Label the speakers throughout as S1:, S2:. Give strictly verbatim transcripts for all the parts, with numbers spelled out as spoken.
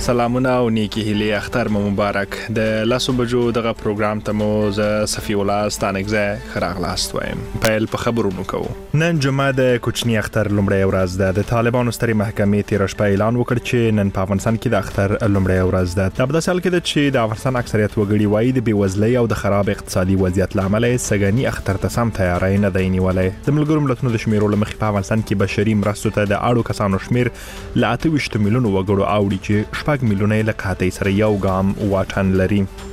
S1: سلامونه او نیکی هیله اختر مو مبارک د لاسو بجو دغه پروګرام ته مو ز صفی الله ستانګزه خراغلاست وایم پیل په خبرونو کو نن جمعه د کوچنی اختر لومړی ورځ ده د طالبانو ستري محکمې تیر شپه اعلان وکړ چې نن په افغانستان کې د اختر لومړی ورځ ده د په سال کې چې د افغانستان اکثریت وګړي وایي د بیوزلۍ او د خراب اقتصادي وضعیت لامل سګنی اختر ته سم تیاری نه دی نیولې د ملګرو ملتونو د شمیرو لمخې په افغانستان کې بشري مرستو ته د اړو کسانو شمیر ل اته ویشت میلیونو وګړو اوړي چې شپږ میلیونه لکه هټۍ سره یو ګام واټن لري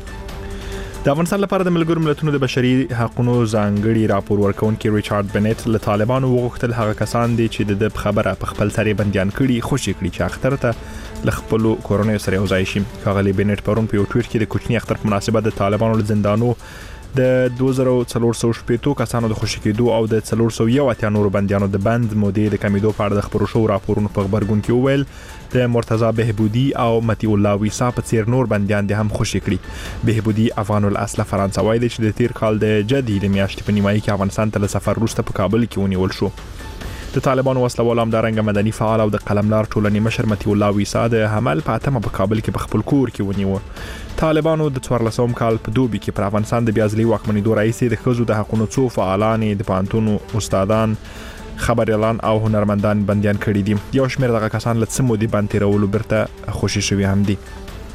S1: د افغانستان لپاره د ملګرو ملتونو د بشري حقوقو ځانګړي راپور ورکونکي ریچارډ بنټ له طالبانو وغوښتل هغه کسان دي چې د خبره په خپل سره بنديان کړي خوشي کړي چې اختر ته ل خپل کورونو سره یوځای شي ښاغلي بنټ پرون په ټویټ کې د کوچنی اختر په مناسبت د طالبانو له زندانو د دوه زره څلور سوه شپږ کسانو د خوشي کېدو او د څلور سوه یو اتیا نور بنديانو د بند مودې د کمیدو په اړه د خبرو شو راپورونو په خبرګون کې وویل د مرتضی بهبودی او متی الله ویسا په څیر نور بنديان د هم خوشي کړي بهبودی افغان الاصل فرانسوي دی چې د تیر کال د جدي د میاشتې په نیمایي کې افغانستان ته سفر وروسته په کابل کې ونیول شو د طالبانو وسلوال همدارنګه مدني فعال او د قلملار ټولنې مشر متی الله ویسا د حمل په اتمه په کابل کې په خپل کور کې ونیو طالبانو د څوارلسم کال په دوبي کې پر افغانستان د بیازلي واکمنۍ رئیس د خزو د حقوقو څو فعالان د پانتونو استادان خبريالان او هنرمندان بنديان کړي دي یو شمېر دغه کسان له سمو دي باندې تیرولو برته خوشي شوي هم دي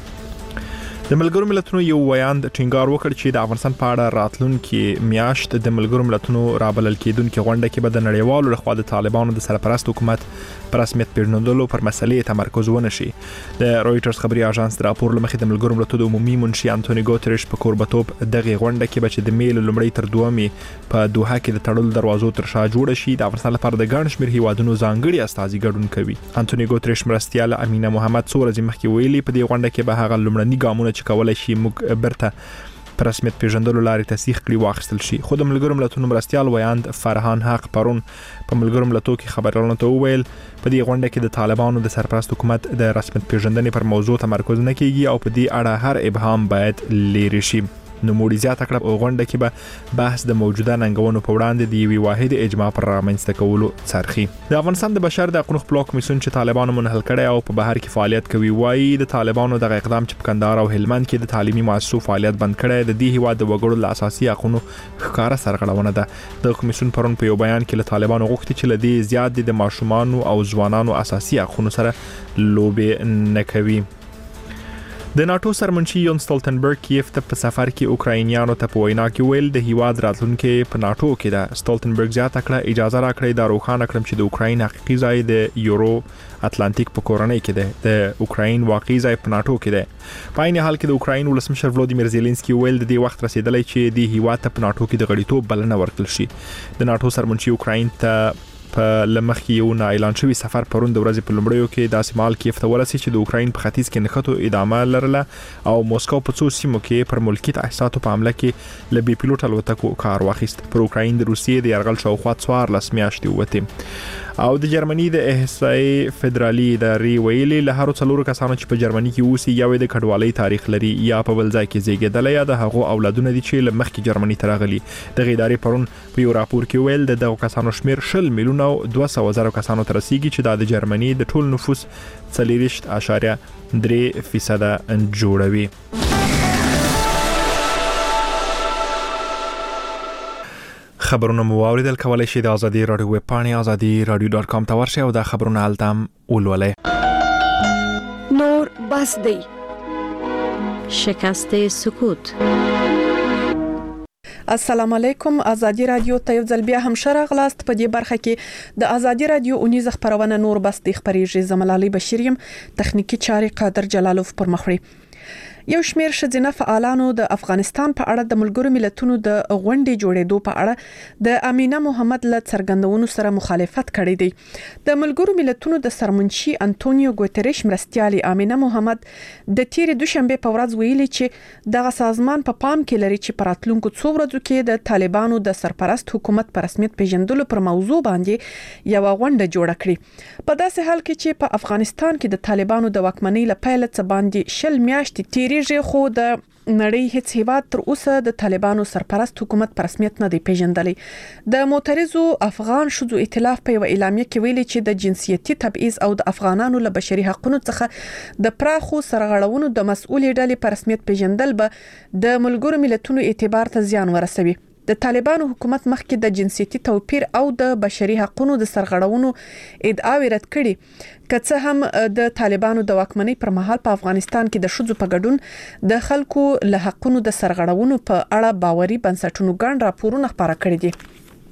S1: د ملګرو ملتونو یو ویاند ټینګار وکړ چې د افغانستان په اړه راتلونکي میاشت د ملګرو ملتونو رابلل کېدونکو غونډه کې به د نړیوالو لخوا د طالبانو د سرپرست حکومت پر رسمیت پیژندلو پر مسلې تمرکز ونه شي د رويټرز خبري اژانس راپور لمخې د ملګرو ملتونو عمومي منشي انټونی ګوتریش په کوربتوب دغه غونډه کې به د میل لومړی تر دومې په دوحه کې د تړل دروازو تر شا جوړ شي د افغانستان لپاره د ګڼ شمېر هیوادونو ځانګړي استازي ګډون کوي انټونی ګوتریش مرستيال امینه محمد څو ورځې مخکې ویلي په دې غونډه کې به هغه لومړني ګامونه چې کولای شي موږ برته پر رسمیت پیژندلو لارې تصدیق کړي واخیستل شي خو د ملګرو ملتونو مرستيال ویاند فرهان حق پرون په ملګرو ملتونو کې خبرونه ته وویل په دې غونډه کې د طالبانو د سرپرست حکومت د رسمیت پیژندنې پر موضوع تمرکز نه کیږي او په دې اړه هر ابهام باید لري شي نو موږ زیاته کړه غونډه کې به بحث د موجوده ننګونو په وړاندې د یوې واحد اجماع پر رامنځته کولو څرخي د افغانستان د بشر د حقوقو خپلواک کمیسیون چې طالبانو منحل کړي او په بهر کې فعالیت کوي وایي د طالبانو د اقدام چې په کندهار او هلمند کې د تعلیمي مؤسسو فعالیت بند کړي د دې هیواد د وګړو ل اساسي حقوقو ښکارا سرغړونه ده د کمیسیون پرون په یو بیان کې له طالبانو غوښتي چې لدی زیات د ماشومان او ځوانانو اساسي حقوقو سره لوبې نه کوي د ناتو سرمنشي یون سټولټنبرګ کیف ته په سفر کې اوکراینیانو ته په وینا کې ویل د هیواد راتلونکي په ناتو کې ده سټولټنبرګ زیاته کړه اجازه راکړې د روخانه کړم چې د اوکراین حقیقي ځای د یورو اتلانتیک په کورنۍ کې ده د اوکراین واقعي ځای په ناتو کې ده په عین حال کې د اوکراین ولسمشر ولودیمیر زيلنسکي ویل د دې وخت رسیدلی چې د هیواد ته په ناتو کې د غړیتوب بلنه ورکړل شي د ناتو سرمنشي اوکراین ته په لمخ یو نه اعلان شوی سفر پرون د ورځې په لومړیو کې د اسمال کیف ته ورسي چې د اوکراین په ختیځ کې نښتو ادامه لرله او موسکو په څو سیمو کې پر ملکیت احساساتو په حمله کې ل بي پیلوټ الوتکو کار واخیست پر اوکراین د روسیې د یرغل شاوخوا څوارلس میاشتې وته او د جرمني د احصایې فدرالي ادارې ویلي له هر څلورو کسانو چې په جرمني کې اوسي یو د کډوالۍ تاریخ لري یا په بل ځای کې زیږیدل یا د هغو اولادونه دي چې له مخکې جرمني ته راغلي د ادارې پرون په یو راپور کې ویل د دغه کسانو شمیر شل میلیونه او دوه سوه زره کسانو ته رسیدي چې د جرمني د ټول نفوس څلوېښت اعشاریه درې فیصد جوړوي خبرونه مو اوریدل کولای شئ د ازادي رادیو ویب پاڼې ازادي رادیو ډاټ کام ته ورشئ او د خبرونه التم ولولئ
S2: نور بس دی
S3: شکست سکوت
S2: السلام علیکم ازادي رادیو ته یو ځل بیا هم شرغلاست په دې برخه کې د ازادي رادیو اونیز خبرونه نور بس د خبري زملالي بشیریم تخنیکی چاري قادر جلالوف پر مخوري یو شمیر شذینه فعالانو د افغانستان په اړه د ملګرو ملتونو د غونډې جوړېدو په اړه د امینه محمد له څرګندونو سره مخالفت کړی دی د ملګرو ملتونو د سرمنشي انټونیو ګوتریش مرستيالي امینه محمد د تیر دوشنبه په ورځ ویلي چې دغه سازمان په پا پام کې لري چې پراتلونکو څو ورځو کې د طالبانو د سرپرست حکومت پر رسمیت پیژندلو پر موضوع باندې یو غونډه جوړه کړي په داسې حال کې چې په افغانستان کې د طالبانو د واکمنۍ لپاره څه باندې شل میاشتې تیر تیریږي خو د نړۍ هیڅ هیواد تر اوسه د طالبانو سرپرست حکومت په رسمیت نه دی پیژندلی. د معترضو افغان شذو ائتلاف په اعلامیه کې ویلي چې د جنسیتي تبعیض او د افغانانو له بشري حقوقو څخه د پراخو سرغړونو د مسؤلې ډلې په رسمیت پیژندل به د ملګرو ملتونو اعتبار ته زیان ورسوي. د طالبانو حکومت مخکې د جنسیتي توپیر او د بشري حقوقو د سرغړونو ادعاوې رد کړي، که څه هم د طالبانو د واکمنۍ پر مهال په افغانستان کې د ښځو په ګډون د خلکو له حقوقو د سرغړونو په اړه باوري بنسټونو ګڼ راپورونه خپاره کړي دي.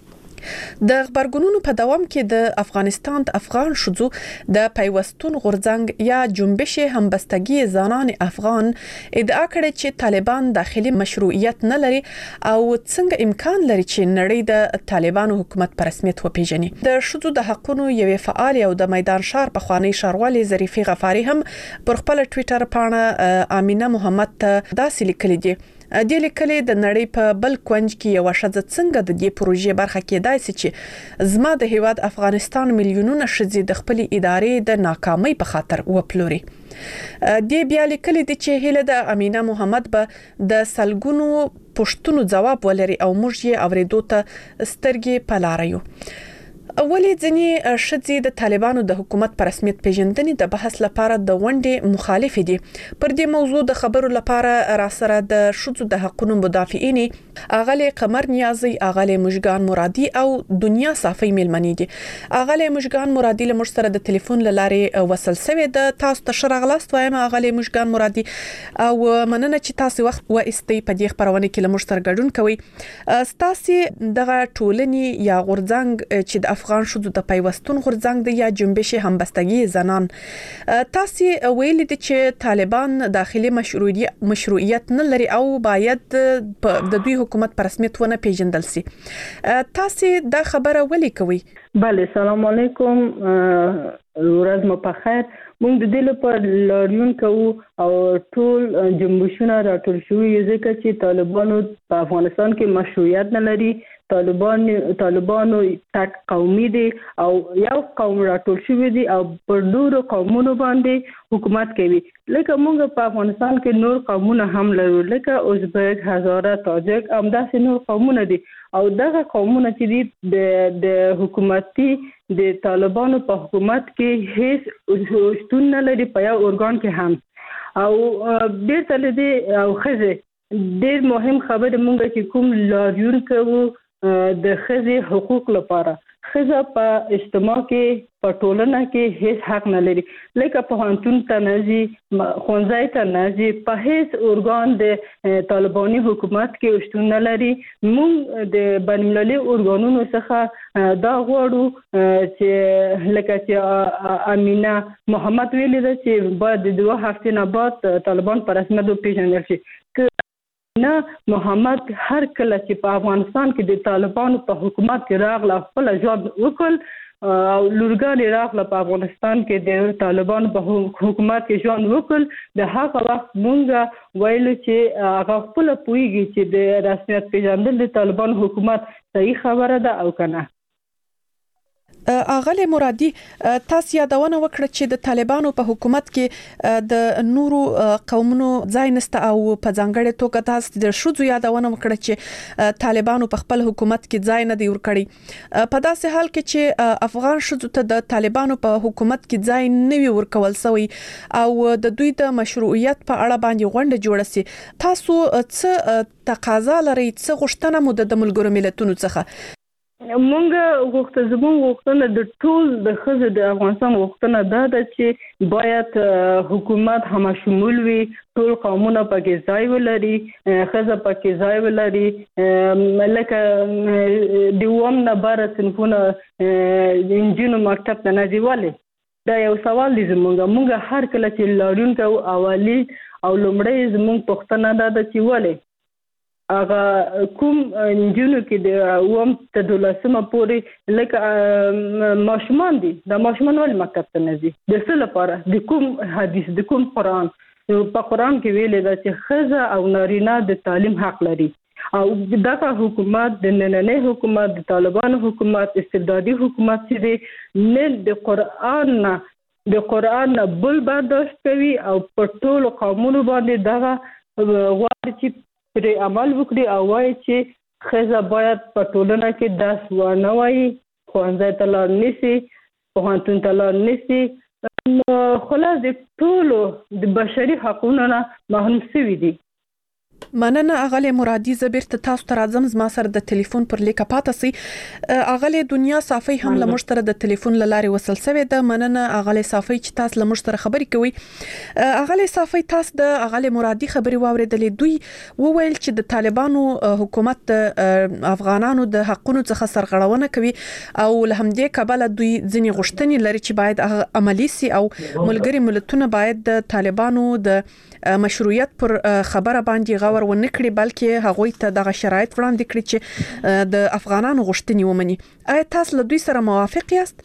S2: د خبرګونونو په دوام کې د افغانستان د افغان شذو د پیوستون غورځنګ یا جنبش همبستګي زنان افغان ادعا کړې چې طالبان داخلي مشروعیت نه لري او څنګه امکان لري چې نړۍ د طالبانو حکومت په رسمیت وپیژني. د شذو د حقوقو یوې فعال او د میدان شهر په خوانی شاروالي ظریفي غفاري هم پر خپل ټوئیټر پاڼه امینه محمد ته داسې لیکلي دي: د لیکلي د نړۍ په بل کونج کې یو شذ څنګه د دې پروژې برخه کېدای شي چې زما د هیواد افغانستان میلیونونه شذې د خپل ادارې د ناکامۍ په خاطر وپلوري. د بیا لیکلي دي چې هله د امینه محمد به د سلګونو پښتنو جواب ولري او موږ یې اوریدو ته سترګې پلاریو. اولی ځنی شذې د طالبانو د حکومت په رسمیت پیژندنې د بحث لپاره د ونډې مخالف دي. پر دې موضوع د خبرو لپاره را سره د شذو د حقوقو مدافعین اغلی قمر نیازی، اغلی مشګان مرادي او دنیا صافي ملمنې دي. اغلی مشګان مرادي له موږ سره د ټلیفون لارې وصل شوی د تاسو ته شرغلاست وایم. اغلی مشګان مرادي او مننه چې تاسو وخت و استي په دې خبرونه کې له موږ سره ګډون کوي. تاسو دغه ټولنې یا غورځنګ چې د افغان شذو د پیوستون غورځنګ دی یا جنبش همبستګي زنان، تاسو ویلي دي چې طالبان داخلي مشروعیت مشروعیت نه لري او باید د دوی حکومت په رسمیت ونه پیژندل شي. تاسو دا خبره ولې کوي؟
S3: بله، سلام علیکم، ورځ مو په خیر. موږ د دې لپاره لاریون کوو او ټول جنبشونه راټول شوي ځکه چې طالبانو په افغانستان کې مشروعیت نه لري. طالبان طالبانو تک قومي دي او یو قوم راټول شوی دي او پر نورو قومونو باندې حکومت کوي. لکه موږ په افغانستان کې نور قومونه هم لرو، لکه ازبک، هزاره، تاجک، همداسې نور قومونه دي او دغه قومونه چې دي د د حکومتي د طالبانو په حکومت کې هیڅ شتون نه لري په یو ارګان کې هم. او بیرته لدی او خزه ډیر مهم خبره مونږ چې کوم لاریون کوو د خزه حقوق لپاره. خزه په اجتماع کې په ټولنه کې هیڅ حق نه لري، لکه په هانتون ته نازي، خونځای ته نازي، په هیڅ ارګان د طالباني حکومت کې شتون نه لري. موږ د بین المللي ارګانونو څخه دا غواړو چې لکه چې امینه محمد ویلي ده چې باید د دوه هفتې نه بعد طالبان په رسمیت وپیژندل شي. نه محمد هر کله چې په افغانستان کې د طالبانو په حکومت کې راغله خپل ژوند وکړ او لورګان راغله په افغانستان کې د طالبانو په حکومت کې ژوند وکړ، د هغه وخت مونږ ویل چې هغه خپل پویږي چې د رسمیت پیژندل د طالبانو حکومت صحیح خبره ده او کنه.
S2: اغلی مرادي تاسو یادونه وکړه چې د طالبانو په حکومت کې د نورو قومونو ځای نشته او په ځانګړي توګه تاسو د شذو یادونه وکړه چې طالبانو په خپل حکومت کې ځای نه دی ورکړي. په داسې حال کې چې افغان شذو ته د طالبانو په حکومت کې ځای نه وی ورکول شوی او د دوی د مشروعیت په اړه باندې غونډه جوړه سي، تاسو څه تقاضا لرئ، څه غوښتنه مو د ملګرو ملتونو څخه؟
S3: مونږ غوښتنه زموږ غوښتنه د ټول د خزه د افغانستان غوښتنه دا ده چې باید حکومت همشمول وي، ټول قومونه پکې ځای ولري، خزه پکې ځای ولري. لکه د اووم نه باره صنفونه د انجینو مکتب ته نه ځي. ولې دا یو سوال دی زموږ مونږ هر کله چې لاریون کوو اولی او لومړی زموږ پوښتنه دا ده چې ولې هغه کوم انجینو کې د اووم ته دولسمه پورې لکه ماشومان دي، دا ماشومان ولې مکتب ته نه ځي؟ د څه لپاره؟ د کوم حدیث، د کوم قرآن؟ په قرآن کې ویلي ده چې ښځه او نارینه د تعلیم حق لري او دغه حکومت د نننۍ حکومت د طالبانو حکومت استبدادي حکومت چې دی نه د قرآن نه د قرآن نه بل برداشت کوي او په ټولو قومونو باندې دغه غواړي چې پرې عمل وکړي او وایي چې ښځه باید په ټولنه کې درس ونه وایي، ښوونځي ته لاړ نشي، پوهنتون ته لاړ نشي، نو خلاص د ټولو د بشري حقونو نه محروم شوي دي.
S2: مننه اغلی مرادي زبیر ته تاسو ته راځم. زما سره د ټلیفون پر لیکه پاتې سي. اغلی دنیا صافي هم له موږ سره د ټلیفون له لارې وصل شوې ده. مننه اغلی صافي چې تاسو له موږ سره خبرې کوي. اغلی صافي تاسو د اغلی مرادي خبرې واوریدلې. دوی وویل چې د طالبانو حکومت د افغانانو د حقونو څخه سرغړونه کوي او له همدې کبله دوی ځینې غوښتنې لري چې باید عملي سي او ملګري ملتونه باید د طالبانو د مشروعیت پر خبره باندې غور ونه کړي، بلکې هغوی ته دغه شرایط وړاندې کړي چې د افغانانو غوښتنې ومني. آیا تاسو له دوی سره موافق یاست؟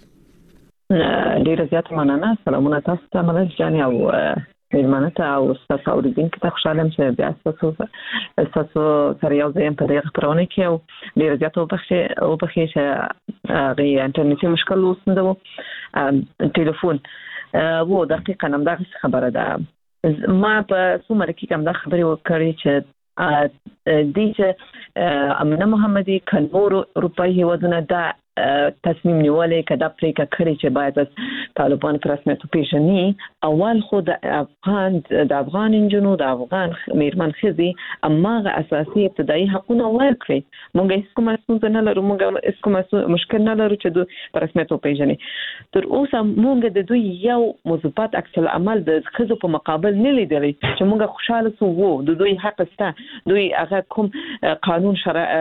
S4: ډیره زیاته مننه. سلامونه تاسو ته ملک جان او میرمنه ته او تاسو اوریدونکو ته. خوشاله یم چې بیا تاسو تاسو سره یو ځای په دغه خبرونه کې او ډیره زیاته وبخښه وبخښه چې هغه انټرنیټي مشکل وسنده ټلیفون وو دقیقاً هم دغه خبره ده. ما په څومره کې کوم دا خبرې وکړې چې د چې امنه محمدي کنور روپای هیوادونه دا تصمیم نیولې کدا پریکا کړی چې باید طالبان پر رسمیت پیژني. اول خو د افغان د افغان انجنونو د افغان میرمن خزي اماغه اساسي ابتدایي حقونه ورکړي. موږ هیڅ کومه ستونزه نه لرو، موږ هیڅ کومه مشکل نه لرو چې دوی پر رسمیت پیژني. تر اوسه موږ د دوی یو مثبت عکس العمل د خزو په مقابل نه لیدلی چې موږ خوشاله سو وو د دوی حق سته. دوی هغه کوم قانون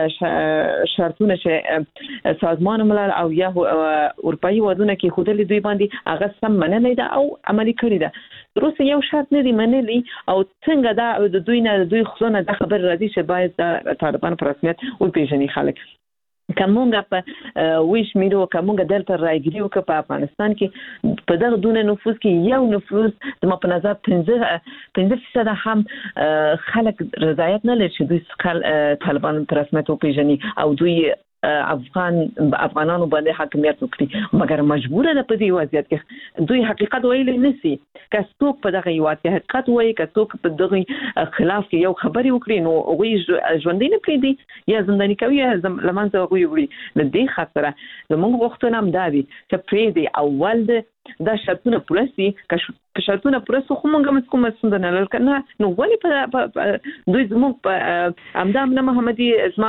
S4: شرطونه چې سازمان ملل او یا اروپאי ودونه کې خودلې دوی باندې هغه سم منلې ده او عملي کړی ده. روسي یو شرط نه دی منلي او څنګه دا د دوی نه دوی خصونه د خبر راځي چې باید د طالبان پر رسمیت او پیژني خلک. کومګه په ویش میرو کومګه دلته راګریو ک په افغانستان کې په دغه دونه نفوذ کې یو نفوذ د ما په نظر پنځه فیصد هم خلک رضایت نه لري چې دوی طالبان پر رسمیت او پیژني او دوی افغان افغانانو باندې حاکمیت وکړي، مګر مجبور نه په دې وضعیت کې دوی حقیقت ویلې نسی. که څوک په دغه یو حقیقت وایي، که څوک په دغه خلاف یو خبري وکړي، نو هغه ژوندۍ نه پریږدي یا زنداني کوي یا لمنځه هغوی وړي. د دې خاطره زموږ غوښتنه هم دا دي چې پریږدي اول د دا شرطونه پوره سي. که شرطونه پوره سي خو موږ هم کومه ستونزه نه لرو کنه. نو ولې په دوی زموږ په همدا امنه محمدي زما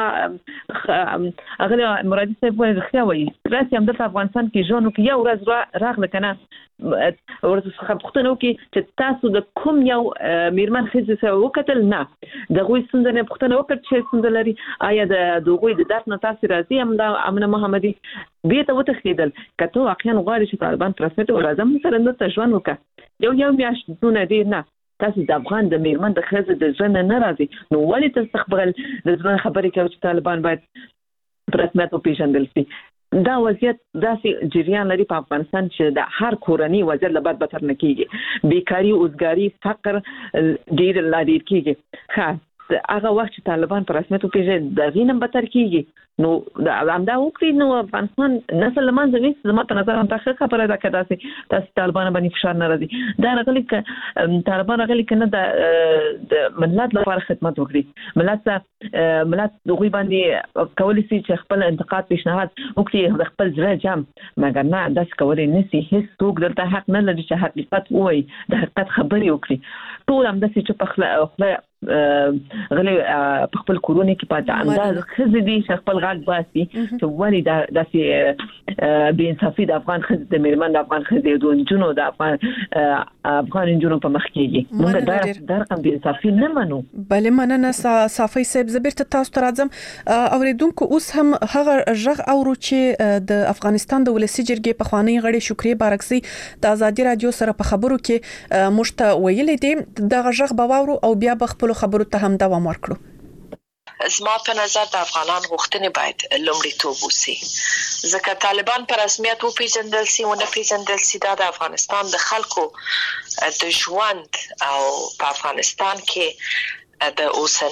S4: هغه مرادي صاحب وایي رښتیا وایي راسي همدا په افغانستان کې ژوند وکړي. یو ورځ راغله کنه ورته څخه پوښتنه وکړي چې تاسو د کوم یو میرمن ښځې سره وکتل؟ نه. د هغوی ستونزه نه پوښتنه وکړه چې ستونزه لري، آیا د هغوی د درد نه تاسو راځي؟ همدا امنه محمدي بیرته وتښتېدل. که ته واقعا غواړې چې طالبان پر رسمیت راځم سره دلته ژوند وکړه، یو یو میاشت دونه ډېر نه، تاسو د افغان د میرمن د ښځې د ژوند نه راځي، نو ولې تاسو خپل د ژوند خبرې کوي چې طالبان باید پر رسمیت وپېژندل شي؟ دا وضعیت داسې جریان لري په افغانستان چې د هر کورنۍ وضعیت له بد بدتر نه کېږي. بیکاري، اوزګاري، فقر ډېر لا ډېر کېږي. ښه هغه وخت چې طالبان پر رسمیت وپېژني د هغې نه بدتر کېږي. نو همدا وکړي نو افغانستان نسل له منځه ویسي. زما په نظر همدا ښه خبره ده که داسې داسې طالبان باندې فشار نه راځي. دا راغلي که طالبان راغلي که نه د ملت لپاره خدمت وکړي، ملت ته ملت هغوی باندې کولی شي چې خپل انتقاد پیشنهاد وکړي د خپل زړه جام، مګر نه داسې کولی نه شي. هېڅ څوک دلته حق نه لري چې حقیقت ووایي، د حقیقت خبرې وکړي. ټول همداسې چې په خوله غلي په خپل کورونه کې په انداز خزې دي چې خپل غږ باسي چې ولې دا داسې بې انصافي د افغان ښځې د میرمن د افغان ښځې د نجونو د افغان افغان نجونو په مخ کېږي. موږ دا دا رقم بې انصافي نه منو.
S2: بلې مننه صافي صاحب. زه بیرته تاسو ته راځم. اورېدونکو اوس هم هغه غږ اورو چې د افغانستان د ولسي جرګې پخوانی غړي شکریه بارکزي د ازادي رادیو سره په خبرو کې موږ ته ویلي دي. دغه غږ به واورو او بیا به خپل خبرو ته هم دوام ورکړو.
S5: زما په نظر د افغانان غوښتنې باید لومړیتوب وسی، ځکه طالبان په رسمیت وپېژندل سي او نه پېژندل سي دا د افغانستان د خلکو د ژوند او په افغانستان کې د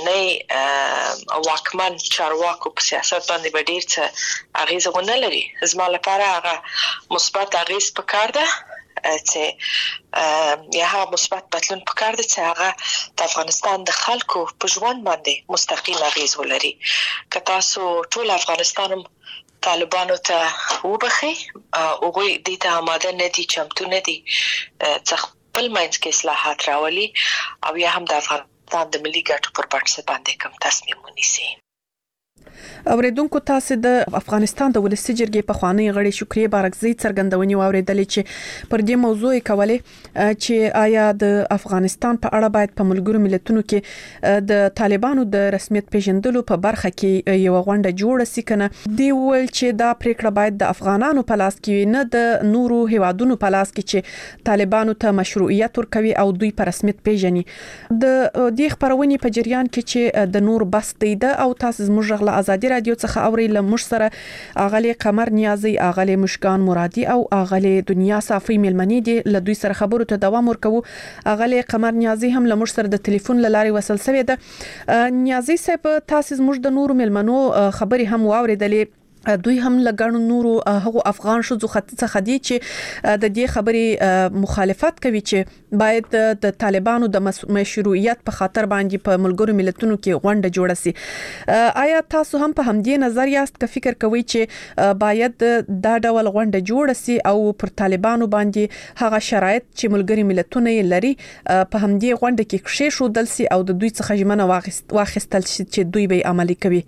S5: اوسنۍ واکمن چارواکو په سیاست باندې به ډېر څه اغیزه ونه لري. زما لپاره هغه مثبت اغیز پکار ده چې یا مثبت بدلون پکار دي چې هغه د افغانستان د خلکو په ژوند باندې مستقیم اغیز ولري. که تاسو ټول افغانستان طالبانو ته وبخي او غوي د ته آماده نه دي، چمتو نه دي چې خپل منځ کې اصلاحات راولي او یا هم د افغانستان د ملي ګټو پر بنسټ باندې کوم تصمیم ونیسي.
S2: اوریدونکو تاسو د افغانستان د ولسي جرګې په خوانی غړي شکریه بارکزی څرګندونې واوریدلې چې پر دې موضوع کولې چې آیا د افغانستان په اړه باید په ملګرو ملتونو کې د طالبانو د رسمیت پیژندلو په برخه کې یو غونډه جوړه سي کنه. دی ول چې دا پریکړه باید د افغانانو په لاس کې نه د نورو هیوادونو په لاس کې چې طالبانو ته مشروعیت ورکوي او دوی په رسمیت پیژني. د دې خبرونې په جریان کې چې د نور بس دی او تاسو زموږ غلا ازادي رادیو څخه اوري لمش سره اغلی قمر نیازي، اغلی مشکان مرادي او اغلی دنیا صافي ملمني دي له دوی سره خبرو ته دوام ورکوو. اغلی قمر نیازي هم لمش سره د ټلیفون لاري وصل سوی ده. نیازي صاحب تاسو زموږ د نورو ملمنو خبري هم واوریدلې، دوی هم لګانو نورو هغه افغان شوزو څخه دي چې د دې خبري مخالفت کوي چې باید د طالبانو د مشروعیت په خاطر باندې په ملګرو ملتونو کې غونډه جوړه سي. آیا تاسو هم په همدې نظر یاست که فکر کوئ چې باید دا ډول غونډه جوړه سي او پر طالبانو باندې هغه شرایط چې ملګري ملتونه لري په همدې غونډه کې کښې شو دل سي او د دوی څخه ژمنه واخیستل شي چې دوی به عملي کوي؟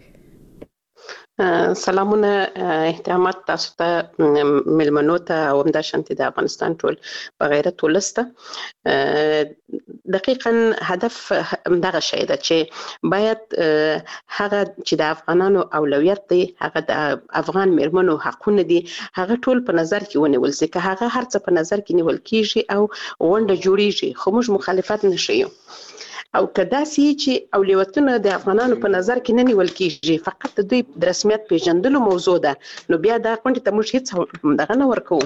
S6: سلامونه احترامات تاسو ته ملمنو ته او همدا شانتي د افغانستان ټول بغیرت ولسته. دقیقاً هدف دغه شی ده چې باید هغه چې د افغانانو اولویت دی، هغه د افغان میرمنو حقونه دي، هغه ټول په نظر کې ونیول شي. که هغه هر څه په نظر کې نیول کیږي او غونډه جوړیږي خو موږ مخالفت نشو. او کدا سي چې اولویتونه د افغانانو په نظر کې نه نیول کیږي، فقط د دوی د رسمیت پیژندلو موضوع ده، نو بیا دا غونډه ته موږ هیڅ دغه نه ورکو،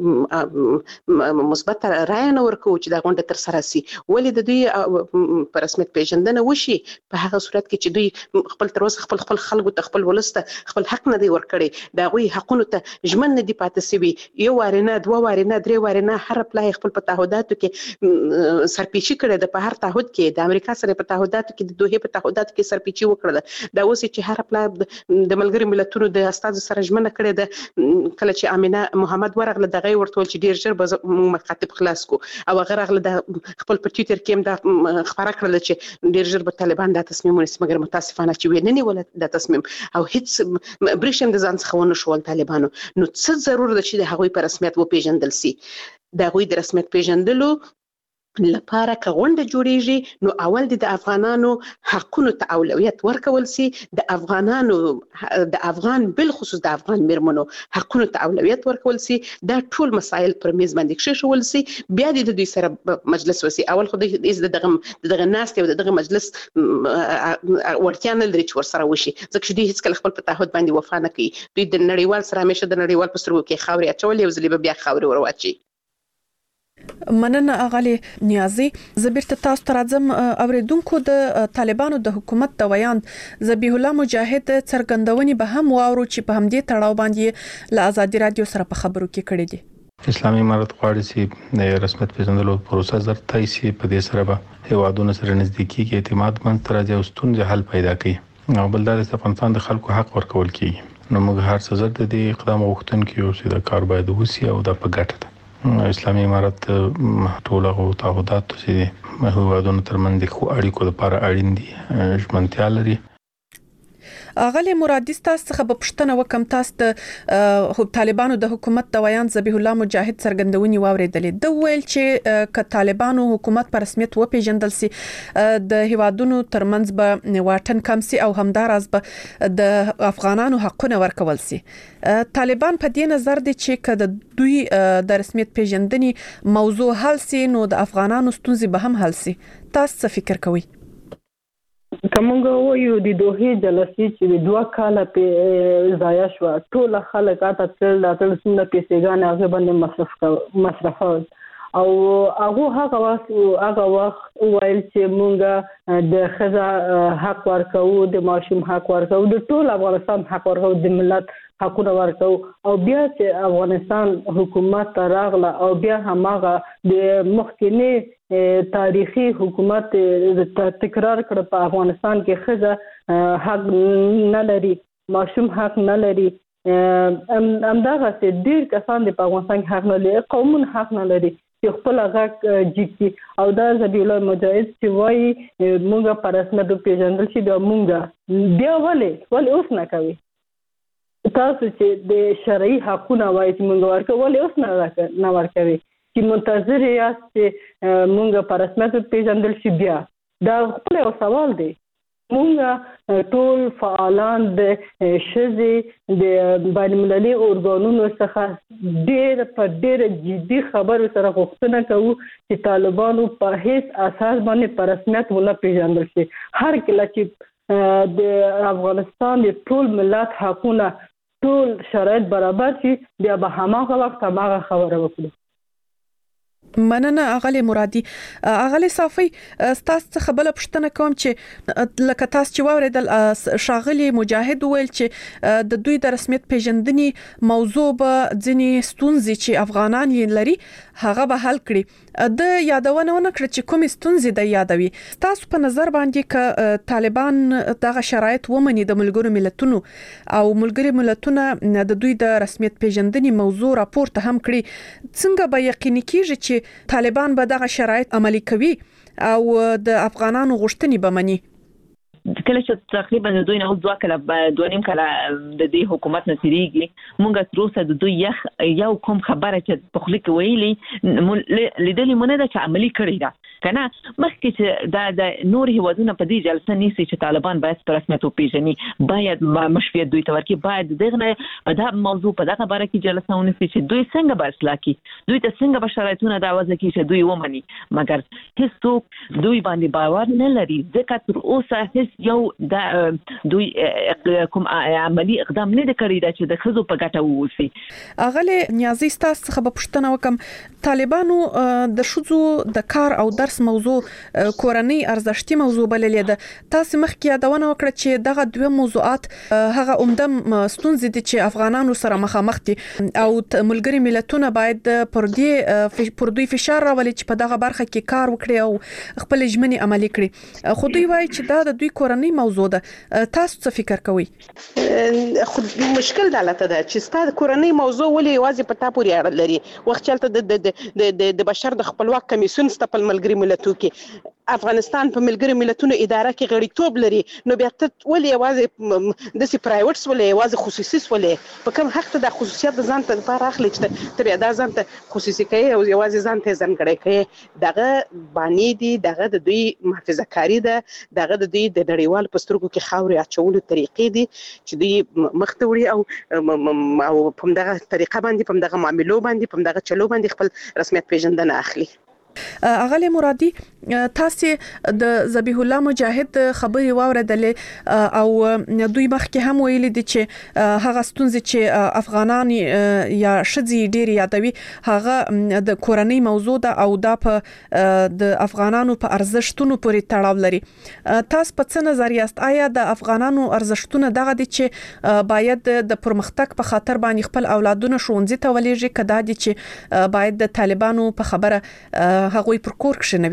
S6: مثبت رائے نه ورکو چې دا غونډه تر سره سي. ولې د دوی په رسمیت پیژندنه وشي په هغه صورت کې چې دوی خپل تر اوسه خپل خپل خلکو ته خپل ولسته خپل حق نه دی ورکړي، دا غوي حقونو ته ژمن نه دي پاتې سوي. یو وارینه دوه وارینه درې وارینه هر پلای خپل په تعهداتو کې سرپیچی کړي د په هر تعهد کې د امریکا سره په تعهداتو کې د دوه په تعهداتو کې سرپیچی وکړه. دا اوس چې هر پلا د ملګری ملتونو د استاد سره ژمنه کړې ده، کله چې امینه محمد ورغله دغه ورته چې ډیر ژر به مخاطب خلاص کو او هغه رغله د خپل په ټوئیټر کې هم دا خبره کړل چې ډیر ژر به طالبان دا تصمیم ونیسي، مګر متاسفانه چې ویني ولا دا تصمیم او هیڅ برشم د ځان څخه ونه شول طالبانو. نو څه ضرور ده چې د هغوی په رسمیت و پیژندل سي. د هغوی د رسمیت پیژندلو لپاره که غونډه جوړیږي نو اول د افغانانو حقونو ته اولویت ورکول سي، د افغانانو د افغان بل خصوص د افغان میرمنو حقونو ته اولویت ورکول سي. دا ټول مسایل پر میز باندې کښېښول سي، بیا د دوی سره مجلس وسی. اول خو د دغه دغه ناست او دغه مجلس ورتیا نه لري چې ورسره وشي، ځکه چې دوی هیڅ کله خپل په تعهد باندې وفا نه کوي. دوی د نړیوال سره همیشه د نړیوال په سترګو کې خاورې اچولې او ځلې به بیا خاورې ورواچي.
S2: مننه اغلی نیازي. زبیرته تاسو ته راځم. اوریدونکو د طالبانو د حکومت د ویان ذبیح الله مجاهد څرګندونې به هم واورو چې په همدې تړاو باندې له ازادي رادیو سره په خبرو کې کړې دي.
S7: اسلامي امارت غواړي چې د رسمیت پیژندلو پروسه زر تای سي، په دې سره به هیوادونو سره نزدیکي کې اعتماد منځ ته راځي او ستونزې حل پیدا کوي. او بل دا د افغانستان د خلکو حق ورکول کیږي. نو موږ هر څه زر د دې اقدام غوښتونکي یو چې دا کار باید وشي او دا په ګټه ده. اسلامي امارت ټول هغه تعهدات چې هیوادونو ترمنځ د خو اړیکو لپاره اړین دي ژمنتیا لري.
S2: اغلی مرادي تاسو څخه په پښتنه وکم تاسو د طالبانو د حکومت د ویان ذبیح الله مجاهد څرګندونې واوریدلې. د ویل چې ک طالبانو حکومت په رسمیت و پیژندل سي، د هیوادونو ترمنځ به واټن کم سي او همداراز به د افغانانو حقونه ورکول سي. طالبان په دې نظر دي چې ک د دوی د رسمیت پیژندنې موضوع حل سي نو د افغانانو ستونزې به هم حل سي. تاسو څه فکر کوئ؟
S3: کومه وایو د دوه جلسې چې د دوه کاله په ضایع شو، ټول خلک اته تل تل څنګه پیسېګان هغه باندې مصرف مصرفات او هغه هغه وخت هغه وخت وایل چې مونږه د خزا حق ورکو، د ماشوم حق ورکو، د ټول افغانستان حق ورکو، د ملت حقونه ورکو او بیا چې افغانستان حکومت راغله او بیا هماغه د مخکنی تاریخي حکومت تکرار کړ په افغانستان کې ښځه حق نه لري ماشوم حق نه لري همدغه چې ډېر کسان د افغانستان حق نه لري قومونه حق نه لري چې خپل غږ جګي او دا ذبیح الله مجاهد چې وایي موږ په رسمیت وپېژندل شي بیا موږ بیا ولې ولې اوس نه کوي تاسو چې د شرعي حقونه وایي چې موږ ورکوو ولې اوس نه نه ورکوي چې منتظر یاست چې موږ په رسمیت وپېژندل شي بیا دا خپل یو سوال دی موږ ټول فعالان د ښځې د بین المللي ارګانونو څخه ډېر په ډېر جدي خبرو سره غوښتنه کوو چې طالبانو په هیڅ اساس باندې په رسمیت ونه پېژندل شي هر کله چې د افغانستان د ټول ملت حقونه ټول شرایط برابر شي بیا به هماغه وخت هماغه خبره وکړو.
S2: مننه اغلی مرادي. اغلی صافي ستاسو څخه بل پښتنه کوم چې لکه تاسو چې واوریدل شاغلی مجاهد ویل چې د دوی د رسمیت پیژندنې موضوع به ځینې ستونزې چې افغانان یې لري هغه به حل کړي. د یادونه ونه کړ چې کوم ستونزې د یادوي. تاسو په نظر باندې ک طالبان دغه شرایط ومني د ملګرو ملتونو او ملګري ملتونه د دوی د رسمیت پیژندنې موضوع راپورته هم کړي څنګه به یقیني کیږي چې طالبان به دغه شرایط عملي کوي او د افغانانو غوښتنې به مني؟
S4: کله چې تقریبا دوی نه دوه کله دوه نیم کله د دې حکومت نصيريږي مونږ تر اوسه د دوی یخ یو کوم خبره چې په خله کې ویلي لیدلې مونږ نه چې عملي کړی دا کنه مخکې چې دا د نور هیوادونو په دې جلسه نیسي چې طالبان باید په رسمیت وپیژني باید مشروعیت دوی ته ورکړي باید دغه په دا موضوع په دغه باره کې جلسه ونیسي چې دوی څنګه به اصلاح کړي دوی ته څنګه به شرایطونه دا وضع کړي چې دوی ومني مګر هیڅوک دوی باندې باور نه لري ځکه تر اوسه هیڅ یو دا دوی کوم عملی اقدام نه کړی دا چې د خزو په ګټه ووسی.
S2: اغلی نیازي ستاسو څخه په پښتنه وکم طالبانو د شذو د کار او درس موضوع کورنۍ ارزښتي موضوع بللې ده تاسو مخکې یادونه وکړه چې دغه دوه موضوعات هغه عمدم ستونزې دي چې افغانانو سره مخامخ دي او ملګري ملتونه باید پر دې پر دوی فشار راولي چې په دغه برخه کې کار وکړي او خپل ژمنې عملي کړي خو دوی وایي چې دا د دوی کورنۍ موضوع ده تاسو څه فکر کوئ؟
S6: خو مشکل دا لته ده چې ستاسو کورنۍ موضوع ولې یوازې په تا پورې اړه لري وخت چلته د د بشر د خپلواک کمیسیون ستپل ملګری ملتونو کې افغانستان په ملګری ملتونو اداره کې غړیتوب لري نو بیا ته ولې یوازې د سی پرایویټس ولې یوازې خصوصي ولې په کوم حق ته د خصوصیت ځان ته لپاره اخلي چې ته بیا دا ځان ته خصوصي کوي او یوازې ځان ته ځانګړی کوي دغه باندې دي دغه د دوی محافظه کاری ده دغه د دوی د نړیوال پسترګو کې خاورې اچولو طریقې دي چې دوی مخته وړي او او په دغه طریقه باندې په دغه معاملو باندې په دغه چلو باندې خپل رسمیت پیژندنه اخلي.
S2: اغلی مرادي تاسو د ذبیح الله مجاهد خبري واوریدلې او دوی مخکې هم ویلي دي چې هغه ستونزې چې افغانان یا شذي ډېر یادوي هغه د کورنۍ موضوع ده او دا په د افغانانو په ارزښتونو پورې تړاو لري. تاسو په څه نظر یاست آیا د افغانانو ارزښتونه دغه دي چې باید د پرمختګ په خاطر باندې خپل اولادونه ښوونځي ته ولېږي کدا دي چې باید د طالبانو په خبره هغوی پر کور کښنوي؟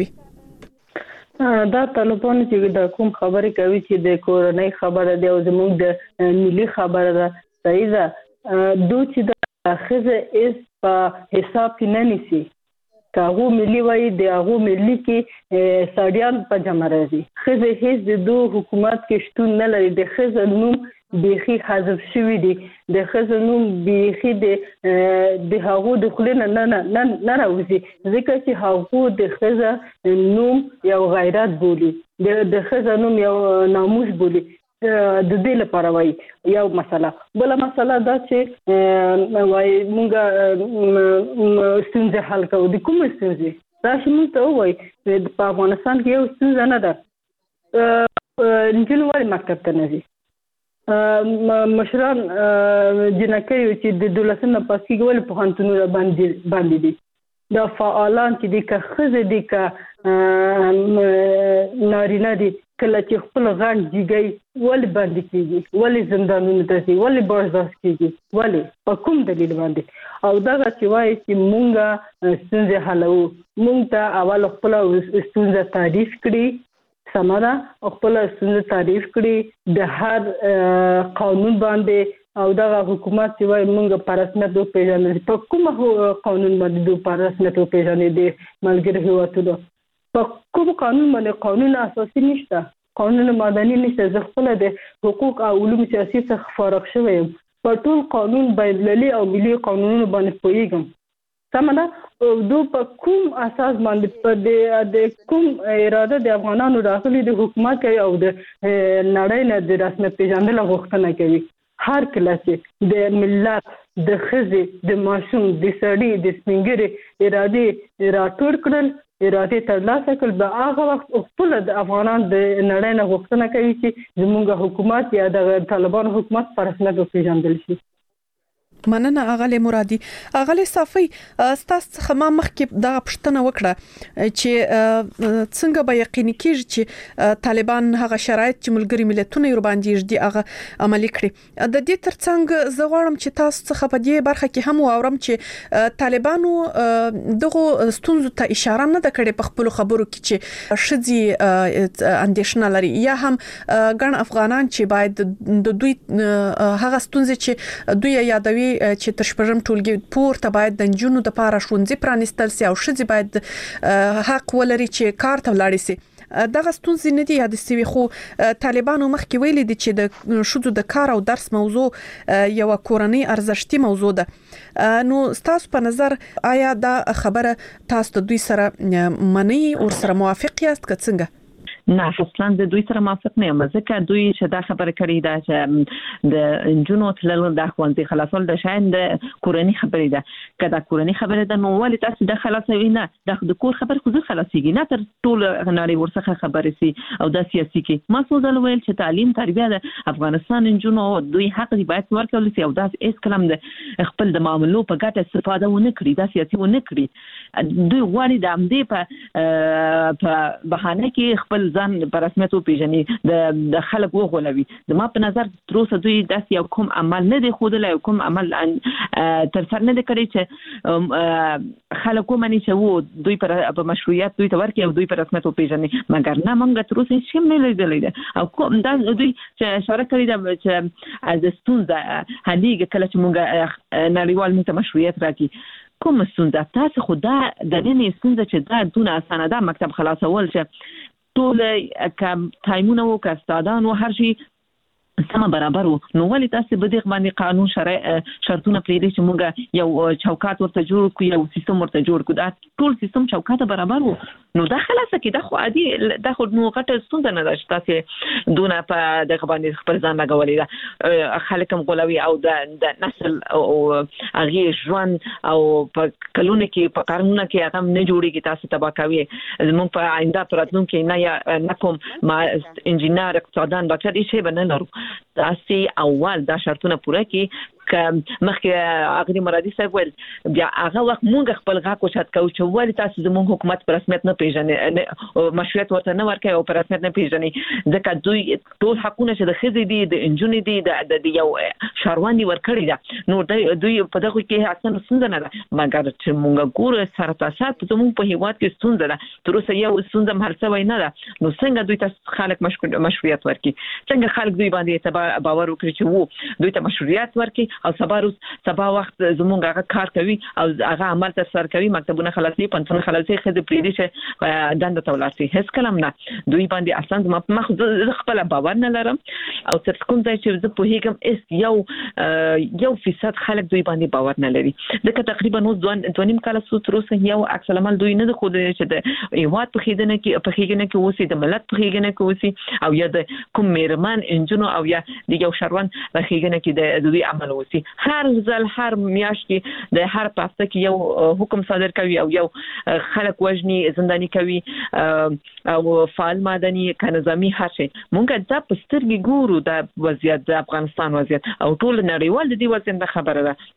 S3: دا طالبان چې د کوم خبرې کوي چې د کورنۍ خبره دی او زموږ د ملي خبره ده صحیح ده دوی چې د خزه اس په حساب کې نه نیسي کاغو ملي وای د هغه ملي کې ساډیان په جمع راځي خزه هیڅ د دوه حکومت کې شتون نه لري د خزه نوم بيخي حذف شوی دي د خزه نوم بيخي د د هغه د خلینو نه نه نه راوځي ځکه چې هغه د خزه نوم یو غیرت بولی د د خزه نوم یو ناموس بولی د دې لپاره وای یو مسله بل مسله دا چې وای مونږه ستونزه حل کوو د کوم ستونزه دا چې موږ ته وای په افغانستان کې یو ستونزه نه ده نجونې ولې مکتب ته نه ځي مشران جنکې چې د دولتونو پاسې ګول په هانتونو باندې باندې دي د فعالان چې د کخزه دي ک نارینه دي کله چې خپل غږ دیږي ولې باندې کیږي ولې زندانونو ته ځي ولې بازار کیږي ولې په کوم دلیل باندې او دا چې وایي چې مونږه ستونزې حلو مونږ ته اول خپل ستونزې تعریف کړي سماره خپل ستونزې تعریف کړي د هر قانون باندې او دا حکومت چې وایي مونږ پر رسمیت او پیژنې په کوم قانون باندې د پر رسمیت او پیژنې د ملګری هیوادونو په کوم قانون باندې قانون اساسي نشته قانون مدني نشته زه خپل د حقوق او علوم سیاسي څخه فارغ شوم په ټول قانون بین‌المللي او ملي قانونونو باندې پوهیږم سمه دو په کوم اساس باندې په د کوم اراده د افغانانو راغلي د حکومت او د نړۍ نه د رسمیت پیژندل غوښتنه کوي هر کله چې د ملت د خزي د ماشوم د سړي د سپینګری اراده راټول کړل اراده ترلاسه کړل به هغه وخت خپل د افغانان د نړۍ نه غوښتنه کوي چې زموږ حکومت یا د طالبان حکومت پر رسمیت وپیژندل شي.
S2: مننه اغلی مرادي. اغلی صافي ستاسو څخه ما مخکې دا پښتنه وکړه چې څنګه به یقیني کیږي چې طالبان هغه شرایط چې ملګری ملتونه یې باندې دي هغه عملي کړي. د دې ترڅنګ زه غواړم چې تاسو څخه په دې برخه کې هم واورم چې طالبانو دغه ستونزو ته اشاره نه ده کړې په خپل خبرو کې چې شذي اندیشنه لري یا هم ګڼ افغانان چې باید د دوی هغه ستونزې چې دوی یادوي چې تر شپږم ټولګي پورته باید د جنونو د پاره شونځي پرانستل سي او شذي باید حق ولري چې کار ته ولاړ شي. دغه ستونزې نه دي یاد سوي خو طالبانو مخکې ویلي دي چې د شذو د کار او درس موضوع یو کورنۍ ارزښتي موضوع ده. نو تاسو په نظر آیا دا خبره تاسو د دوی سره منئ او سره موافق یاست که څنګه؟
S4: نه اصلا د دوی سره موافق نه یم ځکه دوی چې دا خبره کړې ده چې د انجونو تلل د ښوونځي خلاصول د شاین د کورنۍ خبرې ده که دا کورنۍ خبره ده نو ولې تاسو د خلاصوي نه د کور خبر خو ځکه خلاصيږي نه تر ټول نړۍ ورڅخه خبرې سي او د سیاسي کې ما څه ځل ویل چې تعلیم تربیه د افغانستان انجونو دوی حق دی باید ورکول سي او دا هیڅ کلام د خپل د معاملو په ګټه استفاده ونه کړي دا سیاسي ونه کړي دوی غواړي د امدې په بهانه کې خپل ځان په رسمیت وپیژني د خلک وغولوي. زما په نظر تر اوسه دوی داسې یو کوم عمل نه دی ښودلی او کوم عمل ترسره نه دی کړی چې خلک ومني چې و دوی په مشروعیت دوی ته ورکړي او دوی په رسمیت وپیژني مګر نه موږ تر اوسه هېڅ هم نه لیدلی دی او دا دوی چې اشاره کړې ده چې د ستونزه حلېږي کله چې موږ نړیوال موږ ته مشروعیت راکړي کوم ستونزه تاسو خو دا د نننۍ ستونزه چې دا دونه اسانه ده مکتب خلاصول چې ټول کم تایمونه او کاستادان او هر شي سم برابر وو نو ولې تاسو به دغه باندې قانون شرع شرطونه پرې چې موږ یو چوکاټ ورته جوړ کړو یو سیستم ورته جوړ کړو دا ټول سیستم چوکاټ برابر وو نو دا خلاص کې دا خو عادي دا خو نو غټه ستونزه نه ده چې تاسو دونه په دغه باندې خپل ځان لګولې ده خلک هم غولوي او د نسل او هغه ژوند او په کلونه کې په قانون کې هغه نه جوړيږي تاسو تبا کوي زموږ په آینده راتلونکي نه یا نه کوم ما انجینر اقتصاددان ډاکټر شي بنه لرو تاسو اول دا شرطونه پوره کړئ که مخکې اغلی مرادي صاحب ول بیا هغه وخت مونږ خپل غاکو شت کوو چې ولې تاسو زموږ حکومت پر رسمیت نه پیژنې مشروعیت ورته نه ورکوي او پر رسمیت نه پیژنې ځکه دوی ټول حقونه چې د ښځې دي د انجونې دي د یو شهروندي ورکړي ده نو دوی په دغه کې اصلا ستونزه نه ده مګر چې مونږ ګورو سره تاسو زموږ په هیواد کې ستونزه ده تر اوسه یو ستونزه هم حل شوی نه ده نو څنګه دوی ته خلک مشروعیت ورکړي څنګه خلک دوی باندې باور وکړي چې وو دوی ته مشروعیت ورکړي او سبا روز سبا وخت زمونږ هغه کار کوي او هغه عمل تر سره کوي مکتبونه خلاصي پنځونه خلاصي خدای پریدي چې دنده تولاسي هیڅ کلام نه دوی باندې اصلا ما مخ خپل باور نه لرم او تر کوم ځای چې زه په هیګم اس یو یو فیصد خلک دوی باندې باور نه لري ځکه تقریبا نو دوه کال سوتروسه یو عکس العمل دوی نه خو چې د ایواد په خېدنه کې په خېګنه کې اوسې د ملت په خېګنه کې اوسې او یا د کوم میرمن انجنو او یا د یو شروان په خېګنه کې د دوی عمل اوسې هر ځل هر میاشت کې د هر پاسته کې یو حکم صادر کوي او یو خلک وژني زنداني کوي او فعال مدني کنظامي هر شي مونږ د پسترګي ګورو د وضعیت د افغانستان وضعیت او ټول نړیوال د دې وضعیت خبره ده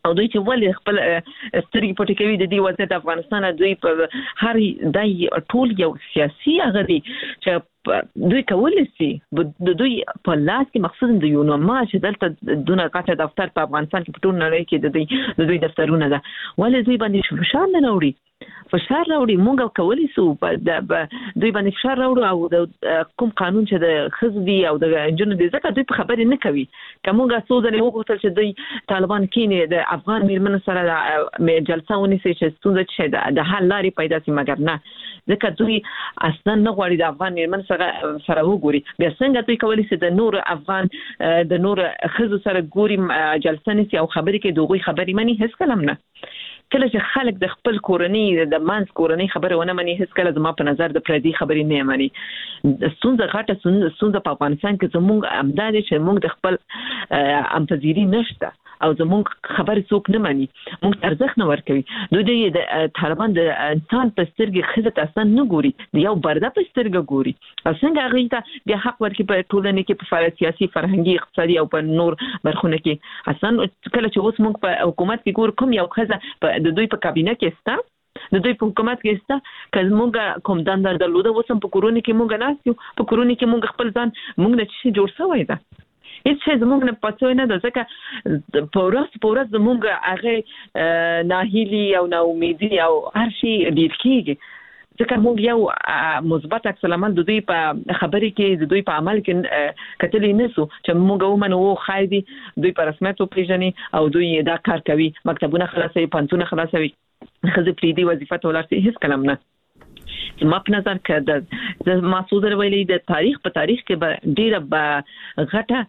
S4: او دوی چې ولې خپل سترګې پټې کوي د دې وضعیت افغانستان دوی په هر دای ټول یو سیاسي هغه دي چې دوی کولای شي د دوی په لاس کې مقصود د یو نوما چې دلته دونه غټه دفتر په افغانستان کې په ټول نړۍ کې د دوی د دوی دفترونه ده ولې دوی باندې فشار نه راوړي فشار راوړي مونږ کولای شو د دوی باندې فشار راوړو او د کوم قانون چې د خزدي او د جنونو د ځکه دوی په خبرې نه کوي کومه څو ځله وغوښتل چې دوی طالبان کینې د افغان میرمن سره جلسه ونیسي چې ستونزه چې د حل لارې پیدا شي مګر نه ځکه دوی اصلا نه غواړي د افغان میرمن سره سره وګوري بیا څنګه دوی کولی شي د نور افغان د نور خزو سره ګوري جلسه نسی او خبرې کې دوی خبرې مني هیڅ کلم نه کله چې خلک د خپل کورنۍ د مانس کورنۍ خبره ونه مني هیڅ کله زما په نظر د پردي خبرې نه مني ستونزه غټه ستونزه په افغانستان کې زموږ امداد چې موږ د خپل امپذيري نشته او زموږ خبرې څوک نه مني موږ ارزښت نه ورکوي دوی د طالبان د انسان په سترګې خزت اصلا نه ګوري یو برده په سترګې ګوري او څنګه هغه ته بیا حق ورکړي په ټولنه کې په سیاسي فرهنګي اقتصادي او په نور برخونه کې اصلا کله چې اوس موږ په حکومت کې ګور کوم یو خزه د دوی په کابینه کې ستا د دوی په حکومت کې ستا که موږ کوم دنده درلوده وسم په کورونه کې موږ ناسیو په کورونه کې موږ خپل ځان موږ نه شي جوړ شوی دا هیڅ شي زموږ نه پاتې نه ده ځکه په ورځ په ورځ زموږ هغه ناهیلي او ناامیدي او هر شي ډیر کیږي ځکه موږ یو مثبت عکس العمل د دوی په خبرې کې د دوی په عمل کې کتلې نسو چې موږ ومنو خای دي دوی په رسمیت پیژني او دوی دا کار کوي مکتبونه خلاصوي پانتونه خلاصوي خزه پریدي وظیفه ولرسي هیڅ کلام نه ما په نظر کې د محسوس ویلې د تاریخ په تاریخ کې ډیره به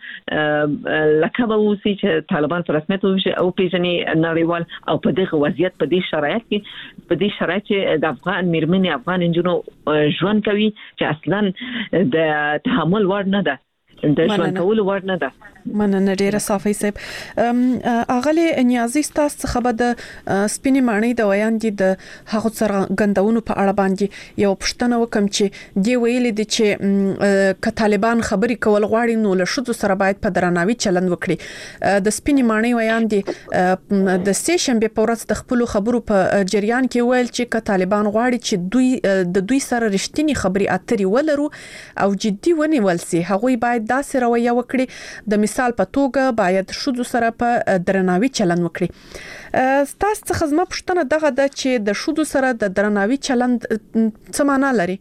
S4: غټه لکه اوسې چې طالبان په رسمیت او پیژني نړیوال او په دغه وضعیت په دې شرایط کې په دې شرایط چې د افغان میرمنې افغان انجونو ژوند کوي چې اصلا د تحمل وړ نه ده د ژوند کول وړ نه ده
S2: مننه ډیره صافي صاحب اغلی نیازي تاسو څخه به د سپینې معنی د ویاندې د هغه سره غندونو په اړه باندې یو پښتنه وکم چې دی ویلې دي چې ک طالبان خبري کول غواړي نو له شذو سره باید په درناوي چلند وکړي د سپینې معنی ویاندې د سټیشن به پورت د خپل خبرو په جریان کې ویل چې ک طالبان غواړي چې دوی د دوی سره رښتینی خبري اترې ولرو او جدي ونیول سي هغه باید داسې رویه وکړي د مثال په توګه باید شذو سره په درناوي چلند وکړي تاسو څخه زما پښتنه دغه د چې د شذو سره د درناوي چلند څه معنی لري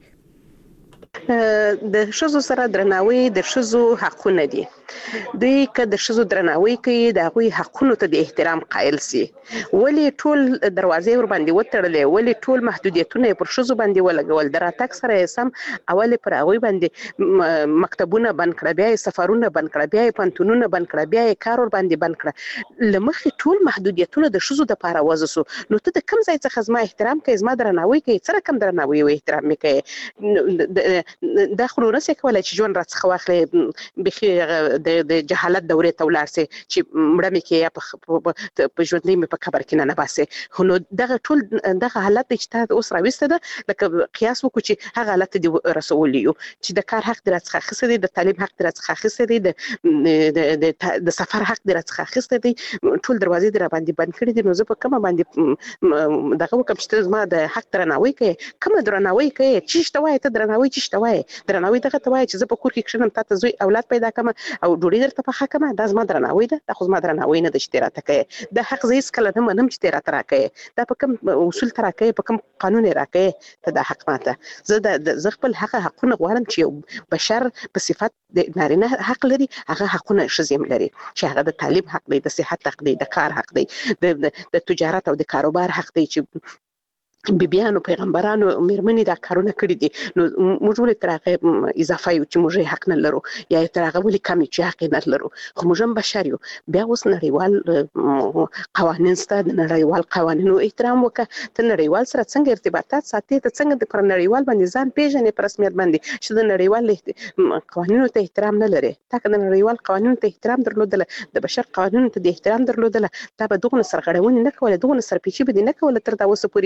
S6: د شذو سره درناوي د شذو حقونه دي دوی که د شذو درناوي کوي د هغوی حقونو ته د احترام قائل سي ولی ټول دروازې ور باندې وتړلې ولی ټول محدودیتونه پر شذو باندې ولګول دراتک سره سم اول پر هغوی باندې مکتبونه بند کړه بیا سفرونه بند کړه بیا پانتونونه بند کړه بیا کار ور باندې بند کړه لمخې ټول محدودیتونه د شذو د پاره وځسو نو ته د کم ځای څخه زما احترام کوي زما درناوي کوي سره کم درناوي او احترام کوي دا خو نه څه کولای چې ژوند راڅخه واخلې بخي د د جهالت دورې ته ولاړ سي چې مړه مې کې یا په ژوندۍ مې په قبر کې نه نه باسي خو نو دغه ټول دغه حالت چې اوس راوسته ده لکه قیاس وکړو چې هغه حالت دی رسولي چې د کار حق در څخه خسته دي د تعلیم حق در څخه خسته دي د د سفر حق در څخه خسته دي ټول دروازې در باندې بند کړي دي نو زه په کومه باندې دغه وکم چې ما د حق درناوي کوي کومه درناوي کوي چې شته وای ته درناوي چې شته وای درناوي دغه ته وای چې زه په کور کې کښنم تاسو زوی اولاد پیدا کوم او ډوډۍ درته په حق ما دا زما درناوي ده دا خو زما درناوي نه د شته راته کوي د حق زې اسکل نه منم چې راته راکوي دا په کوم اصول تر راکوي په کوم قانون راکوي ته د حق ماته زه د زه خپل حق حقونه غواړم چې بشر په صفات د نارینه حق لري هغه حقونه شزم لري چې هغه د تعلیم حق دی د صحت حق دی د کار حق دی د تجارت او د کاروبار حق دی چې بیبیانو پیغمبرانو میرمنې دا کارونه کړی دي نو موږ ولې تر هغه اضافه یو چې موږ حق نه لرو یا تر هغه ولې کم چې حق نه لرو خو موږ هم بشر یو بیا اوس نړیوال قوانین ستاسو د نړیوال قوانینو احترام وکړه ته نړیوال سره څنګه ارتباطات ساتي ته څنګه د پر نړیوال باندې ځان پیژنې پر رسمیت باندې چې د نړیوال قوانینو ته احترام نه لري تا که د نړیوال قوانینو ته احترام درلودل د بشر قوانینو ته د احترام درلودل تا به دغه سرغړونې نه کوله دغه سرپیچي به نه کوله تر دا اوسه پورې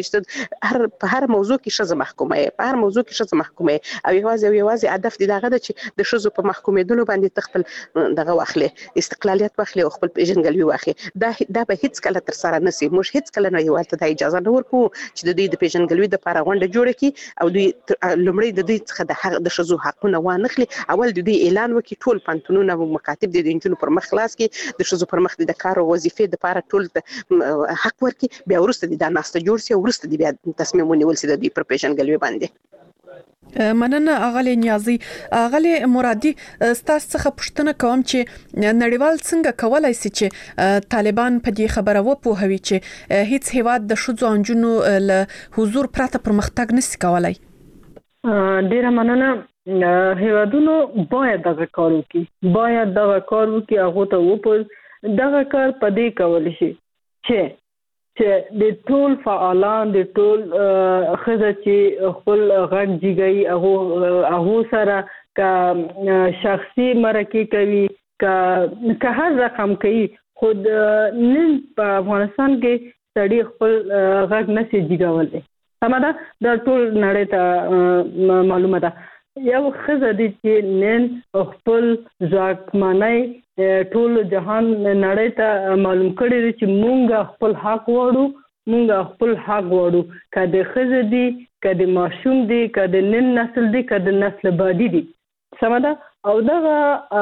S6: هر په هر موضوع کې شزه محکومه په هر موضوع کې شزه محکومه او یوازې او یوازې هدف دي دغه چې د شزو په محکومېدلو باندې تخپل دغه واخلي استقلالیت واخلي او خپل پیژنګلوي واخلي دا دا به هیڅ کله تر سره نسی موږ هیڅ کله نه یوالته د اجازه نه ورکو چې د دوی د پیژنګلوي د لپاره غونډه جوړه کړي او دوی لمړی د دوی څخه د حق د شزو حقونه وانخلي اول د دوی اعلان وکړي ټول پانتونونه او مکاتب د انجونو پر مخ خلاص کړي د شزو پر مخ د کار او وظیفې د لپاره ټول حق ورکړي بیا ورسته د ناسته جوړ شي او ورسته د بیا تصمیم ونیول شي د دوی پر پیژنګلوي باندې
S2: مننه اغلی نیازي اغلی مرادي ستاسو څخه پوښتنه کوم چې نړیوال څنګه کولای شي چې طالبان په دې خبره وپوهوي چې هیڅ هیواد د شذو انجونو له حضور پرته پرمختګ نشي کولای.
S3: ډیره مننه هیوادونو باید دغه کار وکړي باید دغه کار وکړي هغه ته وپوهوي دغه کار په دې کول شي چې چې د ټول فعالان د ټول خزه چې خپل غږ جګي هغه هغه سره ک شخصي مرکه کوي ک که هر رقم کوي خود نن په افغانستان کې سړي خپل غږ نشي جګولای سمدا د ټول نړۍ ته معلومه ده یو خزه دي چې نن خپل ځواکمنۍ ټول جهان نړۍ ته معلوم کړی دی چې مونږ خپل حق وړو مونږ خپل حق وړو کله خزه دي کله ماشوم دي کله نن نسل دي کله نسل بعدي دي سمدا او دغه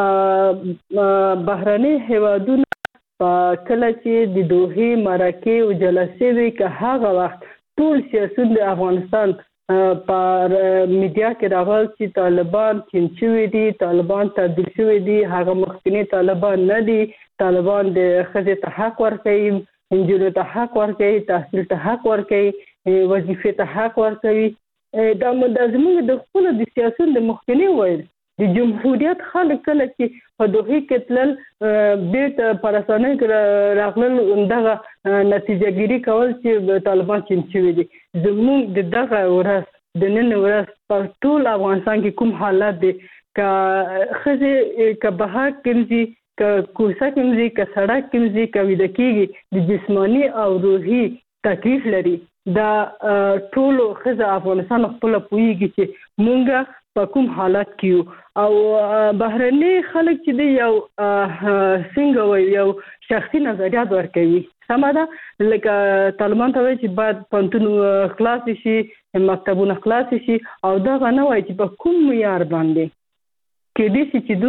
S3: بهرني هیوادونه کله چې د دوه مرکه او جلسې وی که هغه وخت ټول سیاست د افغانستان پر میډیا کې راغل چې طالبان چینچوي دي طالبان تبدیل شوي دي هغه مخکنی طالبان نه دي طالبان د خځې ته حق ورکوي انجونو ته حق ورکوي تحصیل ته حق ورکوي وظیفې ته حق ورکوي دا زموږ د خپل د سیاست د مخکنی وایي د جمهوریت خلک کله چې په دوه کې تل بیرته پرسانه راغلل دغه نتیجه ګیری کول چې طالبان چینچوي دي زموږ د دغه ورځ د نن ورځ په ټول افغانستان کې کوم حالات دي ک خزه ک بهار کمزي ک کوسه کمزي ک سړک کمزي ک وید کېږي د جسمانی او روحي تکلیف لري دا ټول خزه افغانستان خپل پويږي چې مونږه په کوم حالات کې او بهرني خلک چې دی یو څنګه وي یو شخصي نظریات ورکوي سمدا لکه طالبان ته وایي چې باید پانتون خلاص شي مکتبونه خلاص شي او دا نه وایي چې په کوم معیار باندې کې دي چې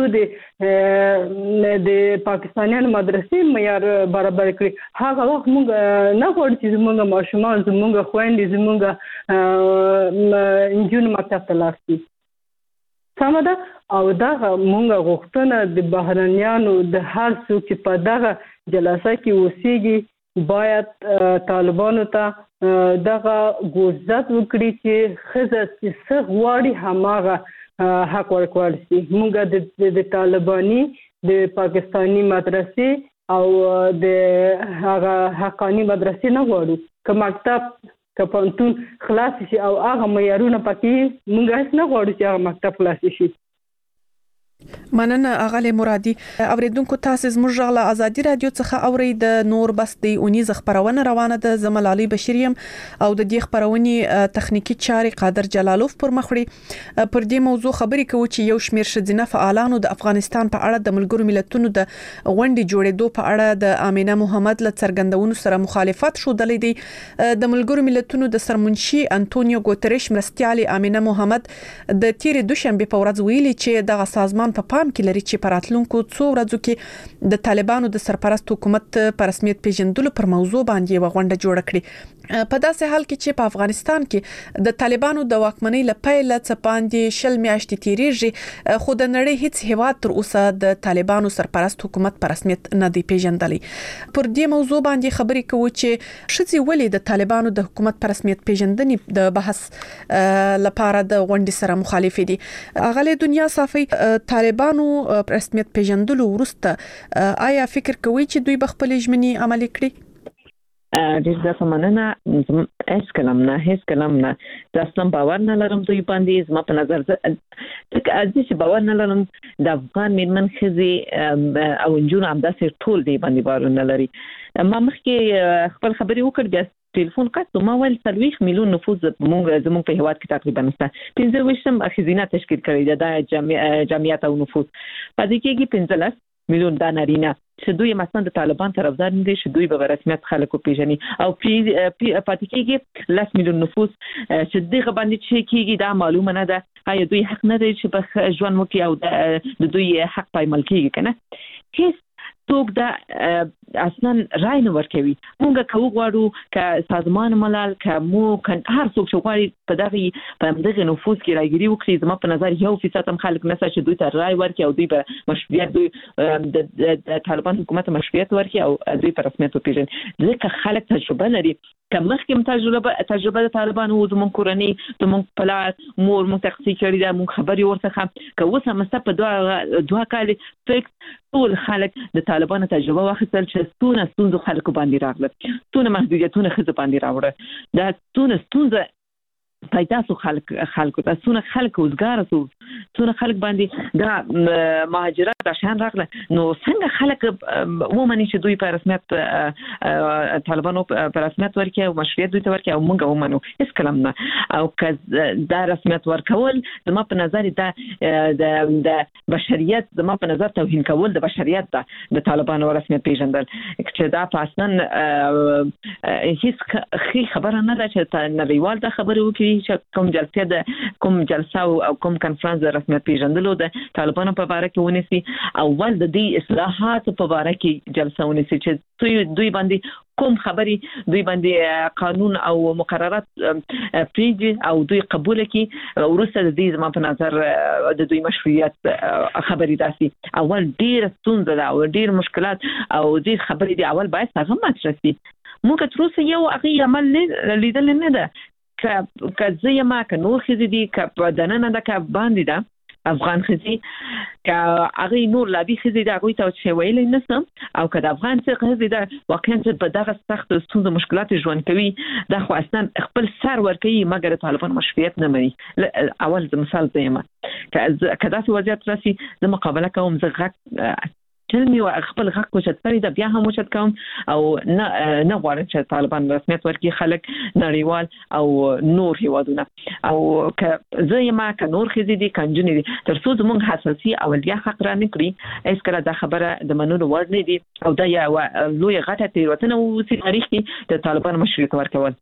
S3: دوی د پاکستانیانو مدرسې معیار برابر کړي هغه وخت موږ نه غواړو چې زموږ ماشومان زموږ خويندې زموږ انجونو مکتب ته لاړ شي سمدا او دا مونږه غوښتنه د بهرنیانو د هر څوک چې په دغه جلسه کې وسیږي باید طالبانو ته دغه ګوزات وکړي چې خزه چې څه غواړي هماغه حق ورکول شي مونږه د طالباني د پاکستانی مدرسې او د هغه حقانی مدرسې نه غواړو که مکتب که پانتون خلاص شي او هغه معیارونه پکې مونږ هیڅ نه غواړو چې هغه مکتب خلاص شي.
S2: مننه اغلی مرادي اوریدونکو تاسو زموږ غلا ازادي رادیو څخه اورید نور بس د اونیز خبرونه روانه ده زمل علي بشریم او د دې خبرونې تخنیکی چاري قادر جلالوف پر مخړي پر دې موضوع خبرې کوي چې یو شمیر شذینه فعالانو د افغانستان په اړه د ملګرو ملتونو د غونډې جوړېدو په اړه د امینه محمد له څرګندونو سره مخالفت شو دلې دي د ملګرو ملتونو د سرمنشي انټونیو ګوتریش مرستيالي امینه محمد د تیرې دوشنبه په ورځ ویلي چې دغه سازمان په پام کې لري چې پراتلونکو څو ورځو کې د طالبانو د سرپرست حکومت په رسمیت پیژندلو پر موضوع باندې وغونډه جوړه کړي په داسې حال کې چې په افغانستان کې د طالبانو د واکمنۍ لپاره څه باندې شل میاشتې تیریږي خو د نړۍ هیڅ هیواد تر اوسه د طالبانو سرپرست حکومت په رسمیت نه دی پیژندلی پر دې موضوع باندې خبرې کوي چې شذي ولې د طالبانو د حکومت په رسمیت پیژندنې د بحث لپاره د غونډې سره مخالف دي اغلی دنیا صافي طالبانو رسمیت پیژندلو ورسته آیا فکر کوي چې دوی به خپل ژمنې عملي کړي؟
S4: ډیر زه مننه هیڅ کلام نه هیڅ کلام نه د اصلا باور نه لرم دوی باندې زما په نظر ځکه چې باور نه لرم د افغان میرمن ښځې او نجونو همداسې ټول دی باندې باور نه لري. ما مخکې خپل خبرې وکړ بیا ټلیفون قط ما ول څلوېښت میلیون نفوس زموږ زموږ په هیواد کې تقریبا نشته. پنځه ویشتم ښځینه تشکیل کړی د جمعیت او نفوس په دې کې پنځلس میلیون د نارینه چې دوی مثلا د طالبان طرفدار نه دي چې دوی به رسمیت خلکو پیژني او پاتې کېږي لس میلیون نفوس چې دغه باندې چې کېږي دا معلومه نه ده آیا دوی حق نه لري چې په ژوند وکړي او د دوی حق پایمال کېږي کنه. هیڅ څوک دا اصلا رای نه ورکوي. موږ کوو غواړو ک سازمان ملل ک مو ک هر څوک چې غواړي په دغه په دغه نفوذ کې راګيري وکړي زما په نظر یو فیصد هم خلک نشي چې دوی ته رای ورکړي او دوی په مشروعیت دوی د طالبان حکومت مشروعیت ورکړي او دوی په رسمیت وپیژني. ځکه خلک تجربه لري که مخکې تجربه تجربه د طالبان او زموږ کورنۍ زموږ پلار مور موږ تخصیص کړی دا موږ خبري ورڅخه که اوس هم ست په دوه دوه کال فکس ټول خلک د طالبان تجربه واخیستل چې ستونه ستونزو خلکو باندې راغله ستونه محدودیتونه خزه باندې راوړه دا ستونه ستونزه پیدا سو خلک خلکو ته ستونه خلک وزګار سو ستونه خلک باندې دا مهاجرت عشان راغله نو څنګه خلک ومني چې دوی په رسمیت طالبانو په رسمیت ورکړي او مشروعیت دوی ته ورکړي او موږ ومنو هیڅ کلام نه او که دا رسمیت ورکول زما په نظر دا د بشریت زما په نظر توهین کول د بشریت د طالبانو رسمیت پیژندل چې دا اصلا هیڅ خبره نه ده چې نړیوال دا خبره وکړي چې کوم جلسه ده کوم جلسه او کوم کنفرانس د رسمیت پیژندلو د طالبانو په اړه کې ونیسي اول د دې اصلاحات په اړه کې جلسه ونیسي چې دوی باندې کوم خبري دوی باندې قانون او مقررات پریږي او دوی قبول کړي ورسته د دې زما په نظر د دوی مشروعیت خبري داسي اول ډیر ستونزه ده او ډیر مشکلات او ډیر خبري دی اول باید هغه مطرح شي. موږ تر اوسه یو هغه عمل لیدل نه ده که که زه ما که نور خزي دي که په دننه ده که باندې ده افغان خزي که هغه نور لابي خزي ده هغه ته چې ویلې نسم او که د افغان څخه خزي ده واقعا چې په دغه سخت ستونزو مشکلات ژوند کوي دا خو اصلا خپل سر ورکوي مګر طالبان مشروعیت نه مني. اول مثال زما که که داسې وضعیت راسي زه مقابله کوم زه غږ چلمي او خپل غږ کوشت کړی دا بیا هم وشت کوم او نه نه غواړم چې طالبان رسمیت ورکړي خلک نړیوال او نور هیوادونه او که زه یما که نور خزي دي کنجونی دي تر څو زموږ حساسي اولیا حق را نه کړی اس کله دا خبره د منلو وړ نه دي او دا یو لوی غټه تیروتنه و چې تاریخ کې د طالبان مشروعیت ورکول.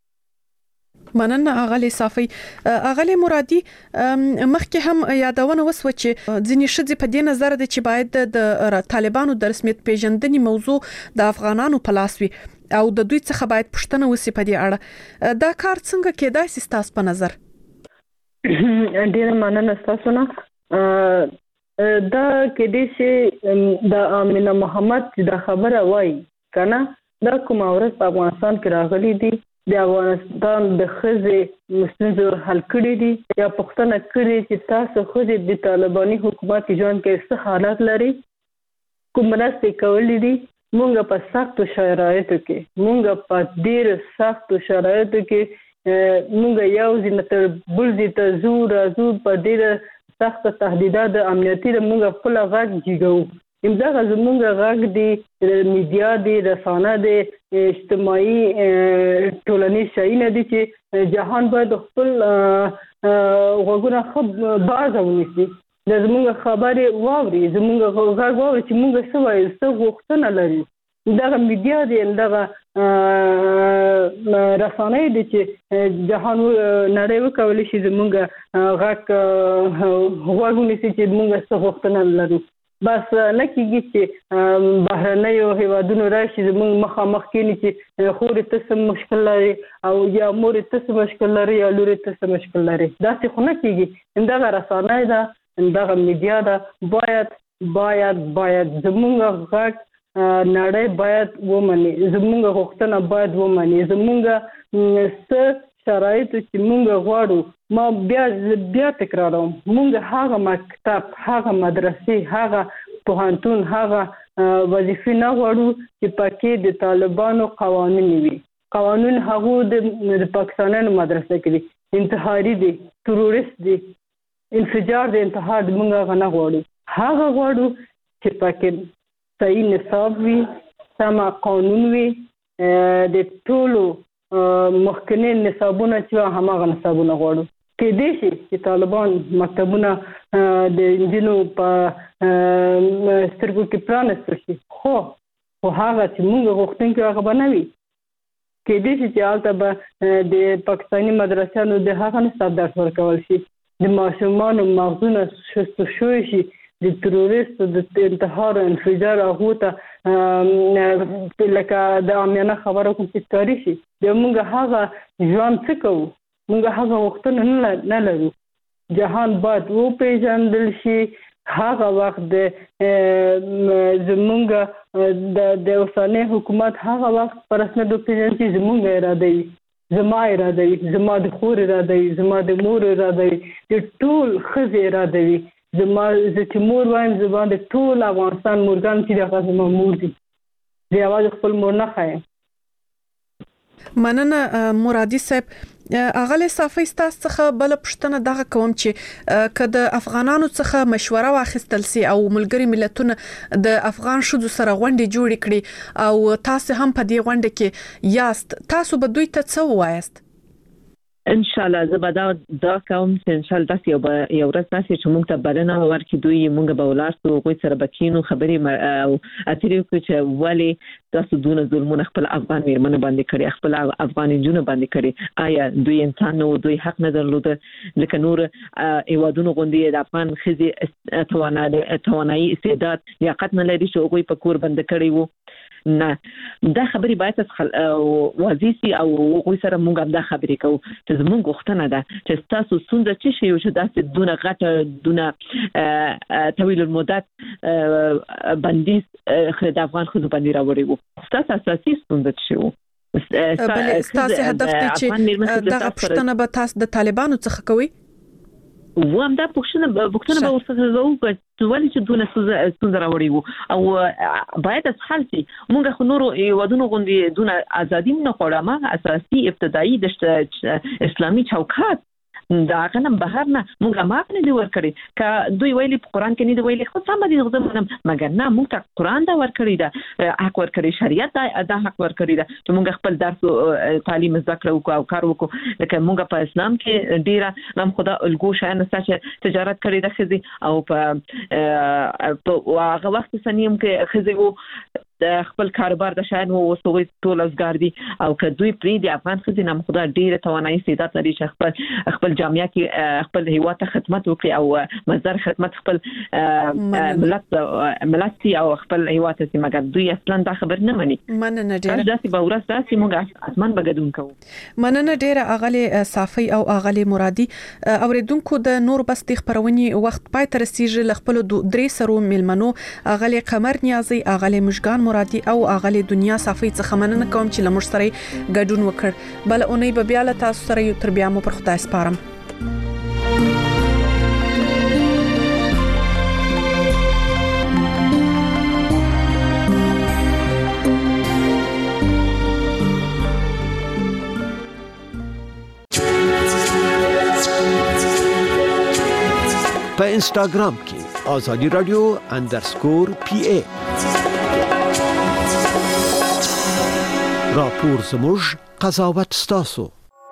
S2: مننه اغلی صافي. اغلی مرادي مخکې هم یادونه وسو چې ځینې شذ په دې نظر دي چې باید د طالبانو د رسمیت پیژندنې موضوع د افغانانو په لاس وي او د دوی څخه باید پښتنه وسی په دې اړه دا کار څنګه کېدای شي تاسو په نظر؟
S3: ډیر مننه تاسو نه دا کې دې چې د امینه محمد د خبره وای کنه دا کوم اورس په افغانستان کې راغلي دي د افغانستان د خزي مستنزو حل کړی دي یا پښتنه کړی چې تاسو خزي د طالباني حکومت ژوند کې څه حالات لري کوم مرسته کولې دي مونږ په سختو شرایطو کې مونږ په ډیر سختو شرایطو کې مونږ یو ځین تر بل ځای ته زور زور په ډیر سخت تهدیدات امنیتي مونږ خپل غږ جګو امدا زمونږ غږ دی میډیا دی رسانه دی اجتماعي ټولنیز شایونه دي چې جهان باید خپل غوږونه خب باز ونیسي د زمونږ خبرې واوري زمونږ غږ واوري چې مونږ څه وایو څه غوښتنه لري دغه میډیا دی دغه رسانه دي چې جهان نړۍ وکولای شي زمونږ غږ غوږ ونیسي چې مونږ څه غوښتنه لرو. بس نه کېږي چې بهرنیو هیوادونو راشي زموږ مخامخ کېني چې خورې ته څه مشکل لري او یا مورې ته څه مشکل لري یا لورې ته څه مشکل لري داسې خو نه کېږي. دغه رسانه ده دغه میډیا ده باید باید باید زموږ غږ نړۍ باید ومني زموږ غوښتنه باید ومني زموږ څه شرایط چې مونږ غواړو ما بیا بیا تکراروم مونږ هغه مکتب هغه مدرسې هغه پوهنتون هغه وظیفې نه غواړو چې پکې د طالبانو قوانین وي. قانون هغه د پاکستاني مدرسې کې دي، انتحاري دي، تروریست دي، انفجار د انتحار د موږ غنه غواړو. هغه غواړو چې پکې صحیح نصاب وي، سم قانون وي، د ټولو مخکنی نصابونه چې هماغه نصابونه غواړو. کې دې شي چې طالبان مکتبونه د انجینو په سترګو کې پرانستل شي، خو خو هغه چې موږ غوښتونکي هغه به نه وي. کې دې شي چې هلته به د پاکستاني مدرسانو د هغه نصاب درس ورکول شي، د ماشومانو مغزونه شست شوی شي، د تروریست د انتحار او انفجار هغه ته لکه د عامیانه خبرو کوم چې کاری شي. د موږ هغه ژوند څه کوو، موږ هغه وختونه نه لرو. جهان باید وپېژندل شي. هغه وخت د زمونږ د اوسنی حکومت هغه وخت په رسمیت وپېژني چې زمونږ اراده وي، زما اراده وي، زما د خور اراده وي، زما د مور اراده وي، د ټول ښځې اراده وي. زما زه چې مور وایم زما د ټول افغانستان مورګان چې دغه زما مور دي، زه یوازې خپل مور نه ښایم.
S2: مننه مرادي صاحب. اغلی صافی ستاسو څخه بل پښتنه دغه کوم چې که د افغانانو څخه مشوره واخیستل سي او ملګری ملتونه د افغان شذو سره غونډې جوړې کړي او تاسو هم په دې غونډه کې یاست، تاسو به دوی ته څه وایاست؟
S4: ان شاء الله زه به دا دا کوم چې ان شاء الله تاسو یو یو ورځ تاسو چې موږ ته بلنه ورکړي، دوی موږ به ولاسو غوي سره بکینو خبرې او اتریو چې ولی تاسو دونه ظلمونه خپل افغان میرمنو باندې کړی، خپل افغان جنونو باندې کړی. آیا دوی انسان نو دوی حق نه درلوده لکه نور ایوادونو غوندي د افغان خزي توانایي توانایي استعداد لیاقت نه لري چې غوي په کور باندې کړی وو؟ نه، دا خبرې باید واضح سي او غوي سره موږ دا خبرې کوو چې زموږ غوښتنه ده چې تاسو څنګه چې شي چې داسې دونه غټه دونه طویل المدت بندیز د افغان خزو باندې راوړی وو. تاسو اساسي څنګه شي وو؟
S2: بل تاسو هدف دی چې دغه پښتنه به تاسو د طالبانو څخه کوي؟
S4: و هم دا پښتنه پښتنه به ورسره وکړي ولې چې دونه څنګه راوړی وو او باید اسهال سي. موږ خو نور ودونو غوندي دونه ازادي نه غواړم، اساسي ابتدایي د اسلامي چوکات دا غنم بهر نه موږ ما نه دی ورکړي. که دوی ویلي په قران کې نه دی ویلي خو سم دي غوښتم، مګر نه موږ ته قران دا ورکړي دا حق ورکړي، شریعت دا حق ورکړي دا چې موږ خپل درس تعلیم زده کړو او کار وکړو. لکه موږ په اسلام کې ډیره نام خدا الګو شاین چې تجارت کړی د خزي او په هغه وخت سنیم کې خزي وو خپل کاروبار د شاین وو وسوي ټول ازګار دي او که دوی پری دی افغان خزي نام خدا ډیره توانایي استعداد لري چې خپل خپل جامعه کې خپل هیواد ته خدمت وکړي او مصدر خدمت خپل ملت ملت او خپل هیواد ته، مګر دوی اصلا دا خبر نه مني.
S2: مننه ډیره.
S4: داسې به ورځ داسې موږ اسمان بغدون کوو.
S2: مننه ډیره اغلی صافی او اغلی مرادي. اوریدونکو د نور بس د خبرونی وخت پای تر سیج خپل درې سرو ملمنو اغلی قمر نیازي، اغلی مشګان مرادي او اغلی دنیا صافی څخه مننه کوم چې لمر سره ګډون وکړ. بل اونۍ به بیا له تاسو سره یو تر بیا مو پر خدای سپارم.
S8: په انستګرام کې آزادی رادیو اندرسکور پی ای راپور زموږ قضاوت ستاسو.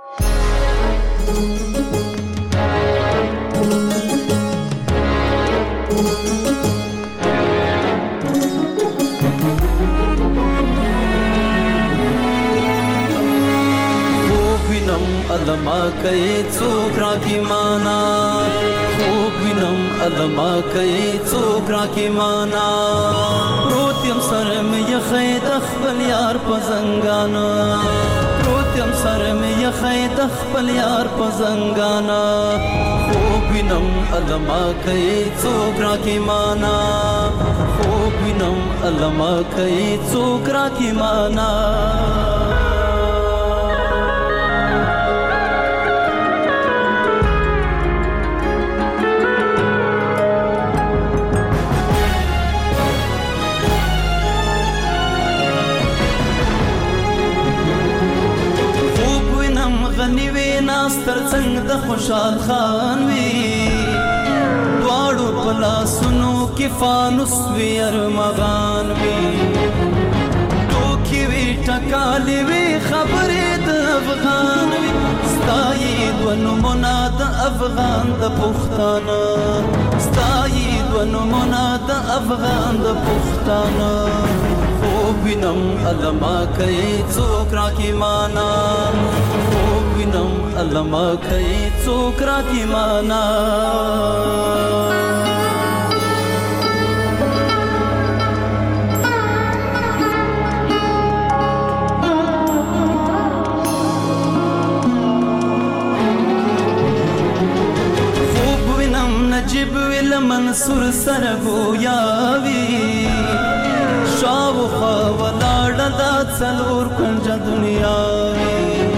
S9: علما کوي څوک راکی معنا، خوب وینم علما کوي څوک راکی معنا، پروتیم سره مې یخې د خپل یار په زنګانا، پروتیم سره مې یخې د خپل یار په زنګانا، خوب وینم علما کوي څوک راکی معنا، خوب وینم علما کوي څوک راکی معنا. لاس ترڅنګ د خوشحال خان وی دواړو په لاسونو کې فانوس وی ارمغان وی ټوکې وی ټکالې وی خبرې د افغان وی ستایید و نمونه د افغان د پښتانه ستایید و نمونه د افغان د پښتانه خوب وینم علما کوي څوک راکې مانا خوب وینم علما کوي څوک راکې مانا نجیب ویل منصور سره گویاوی شاوخوا ولاړه دا څلور کنجه دنیاوی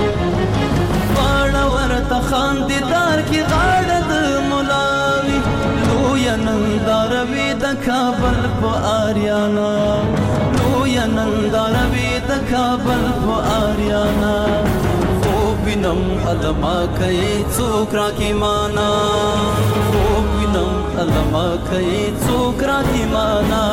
S9: واړه ورته خاندیدار کې غاړه د ملاوی لویه ننداره وي د کابل په آریانا لویه ننداره وي د کابل په آریانا خوب وینم علما کوي څوک راکې مانا خوب وینم علما کوي څوک راکې مانا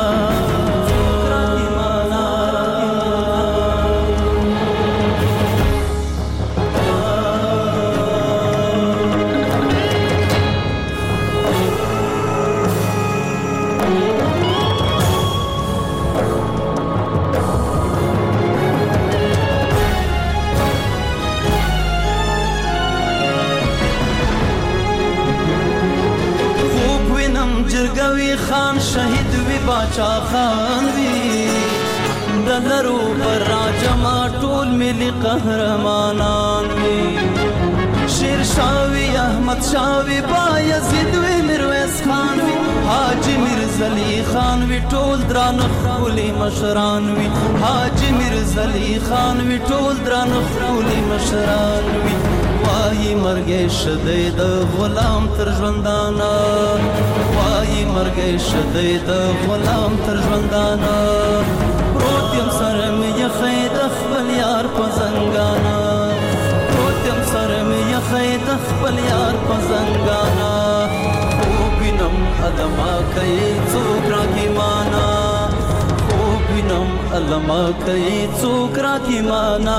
S9: جرګوي خان شهید وی باچا خان وی دلرو پر راجما ټول ملي قهرمانان وی شیر شاوی احمد شاوی بایزید وی میرویس خان وی حاجی میرزلی خان وی ټول دران خولي مشران وی حاجی میرزلی خان وی ټول دران خولي مشران وی وای مرګ شدې د غلام تر ژوندانا وای مرګ شدې د غلام تر ژوندانا پروت یم سره مې یخې د خپل یار په زنګانا پروت یم سره مې یخې د خپل یار په زنګانا خوب وینم علما کوي څوک راکې مانا خوب وینم علما کوي څوک راکې مانا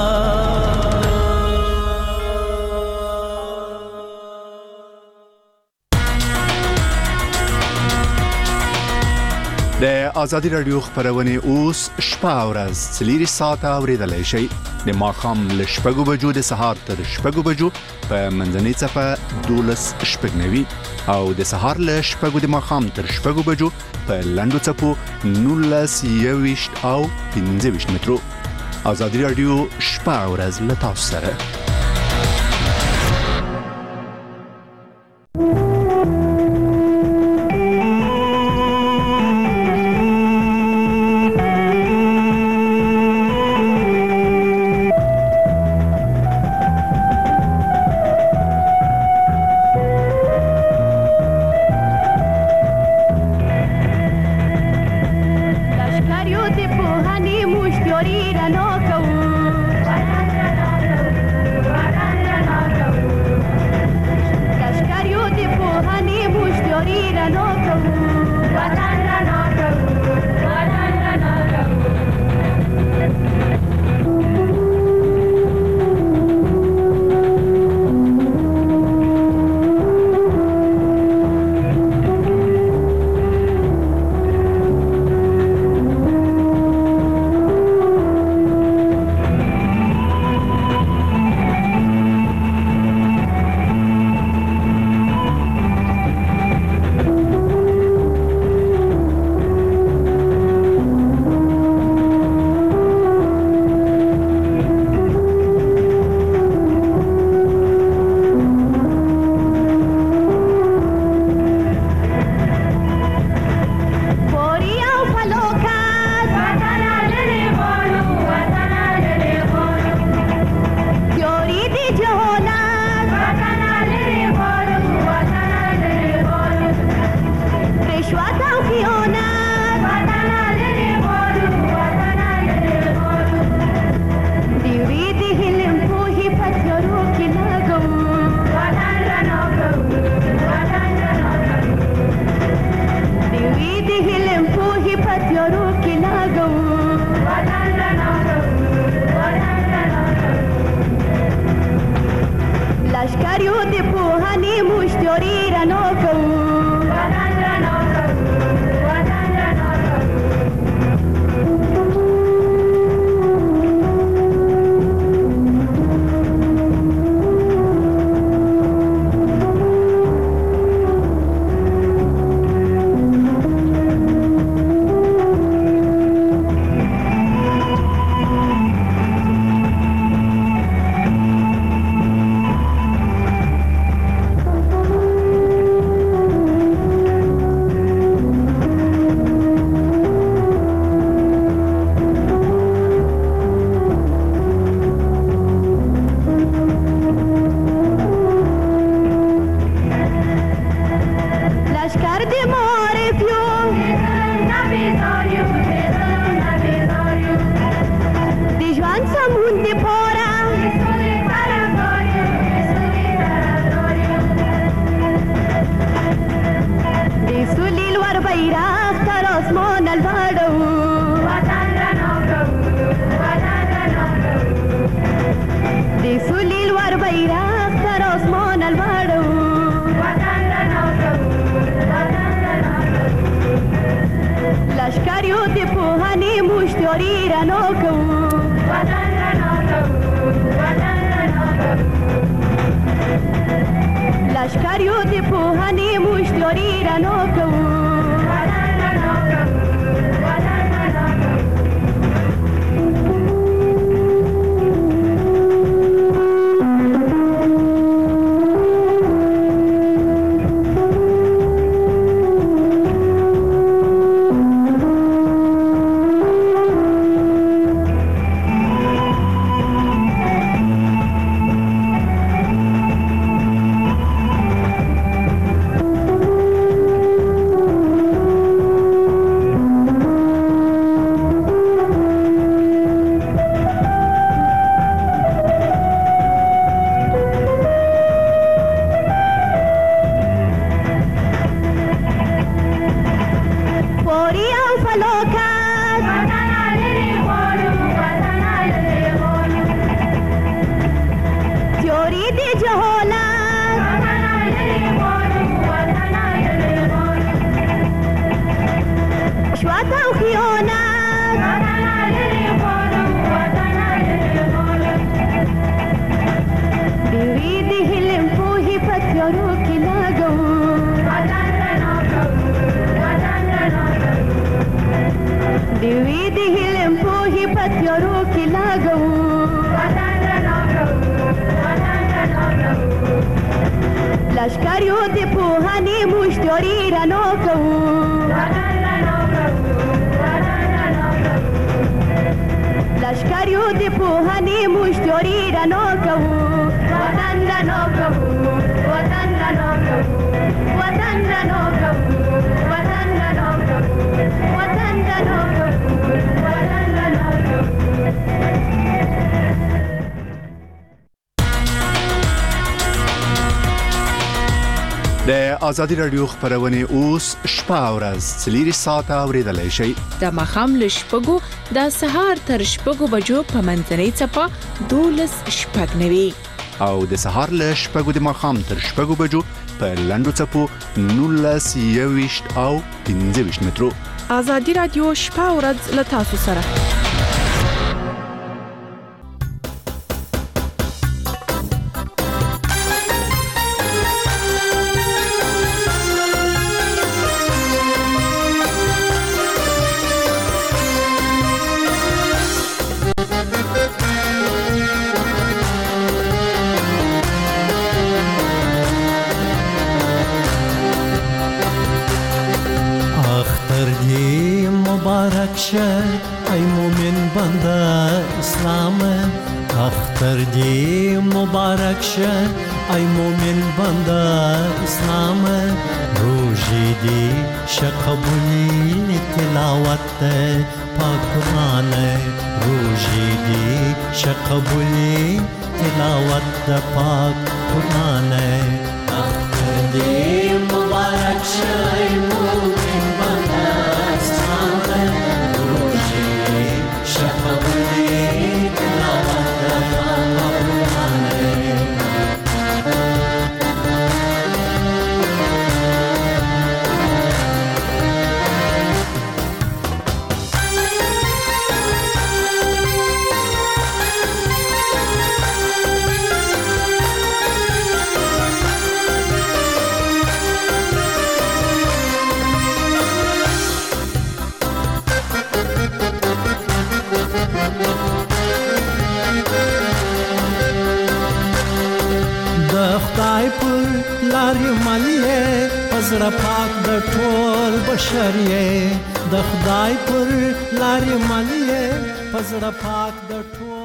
S10: د آزادي رادیو خبرونه اوس شپه او ورځ څلور ساعته اوریدلای شئ د ماښام له شپږو بجو د سهار تر شپږو بجو په منځنۍ صفه دولس شپږنوي او د سهار له شپږو د ماښام تر شپږو بجو په لنډو څپو نولس یويشت او پنځه ویشت مترو. آزادي رادیو شپه او ورځ له تاسو سره.
S11: مونده پاره دی سولی لور بیرغ تر آسمان الوړو دی سولی لور بیرغ تر آسمان الوړو لشکریو د پوهنې مشتیاري رڼا کوو لشکریو د پوهنې مشتیاري رڼا کوو لشکریو د پوهنې مشتیاري رڼا کوو لشکریو د پوهنې مشتیاري رڼا کوو وطن رڼا کوو وطن رڼا کوو وطن رڼا کوو وطن رڼا کوو وطن رڼا کوو وطن رڼا کوو
S10: د ازادي رادیو خبرونه اوس شپه او ورځ څلور ساعته اوریدلای شئ
S12: د مخام لشپګو د سهار تر شپګو بجو په منځنۍ چپا دولس شپږ نوي
S10: او د سهار لشپګو د مخام تر شپګو بجو په لندو چپو نولس یويشت او پنځه ویشت مترو
S2: ازادي رادیو شپه او ورځ له تاسو سره
S9: ای مومن بنده اسلام اختر دی مبارک شه ای مومن بنده اسلام روزی دی شقبولی تلاوت پاک قرآن روزی دی شقبولی تلاوت پاک قرآن اختر دی مبارک شه ای مومن بنده اسلام خدای پر لارې ملې پزړه پاک د ټول بشر یې د خدای پر لارې ملې پزړه پاک د ټول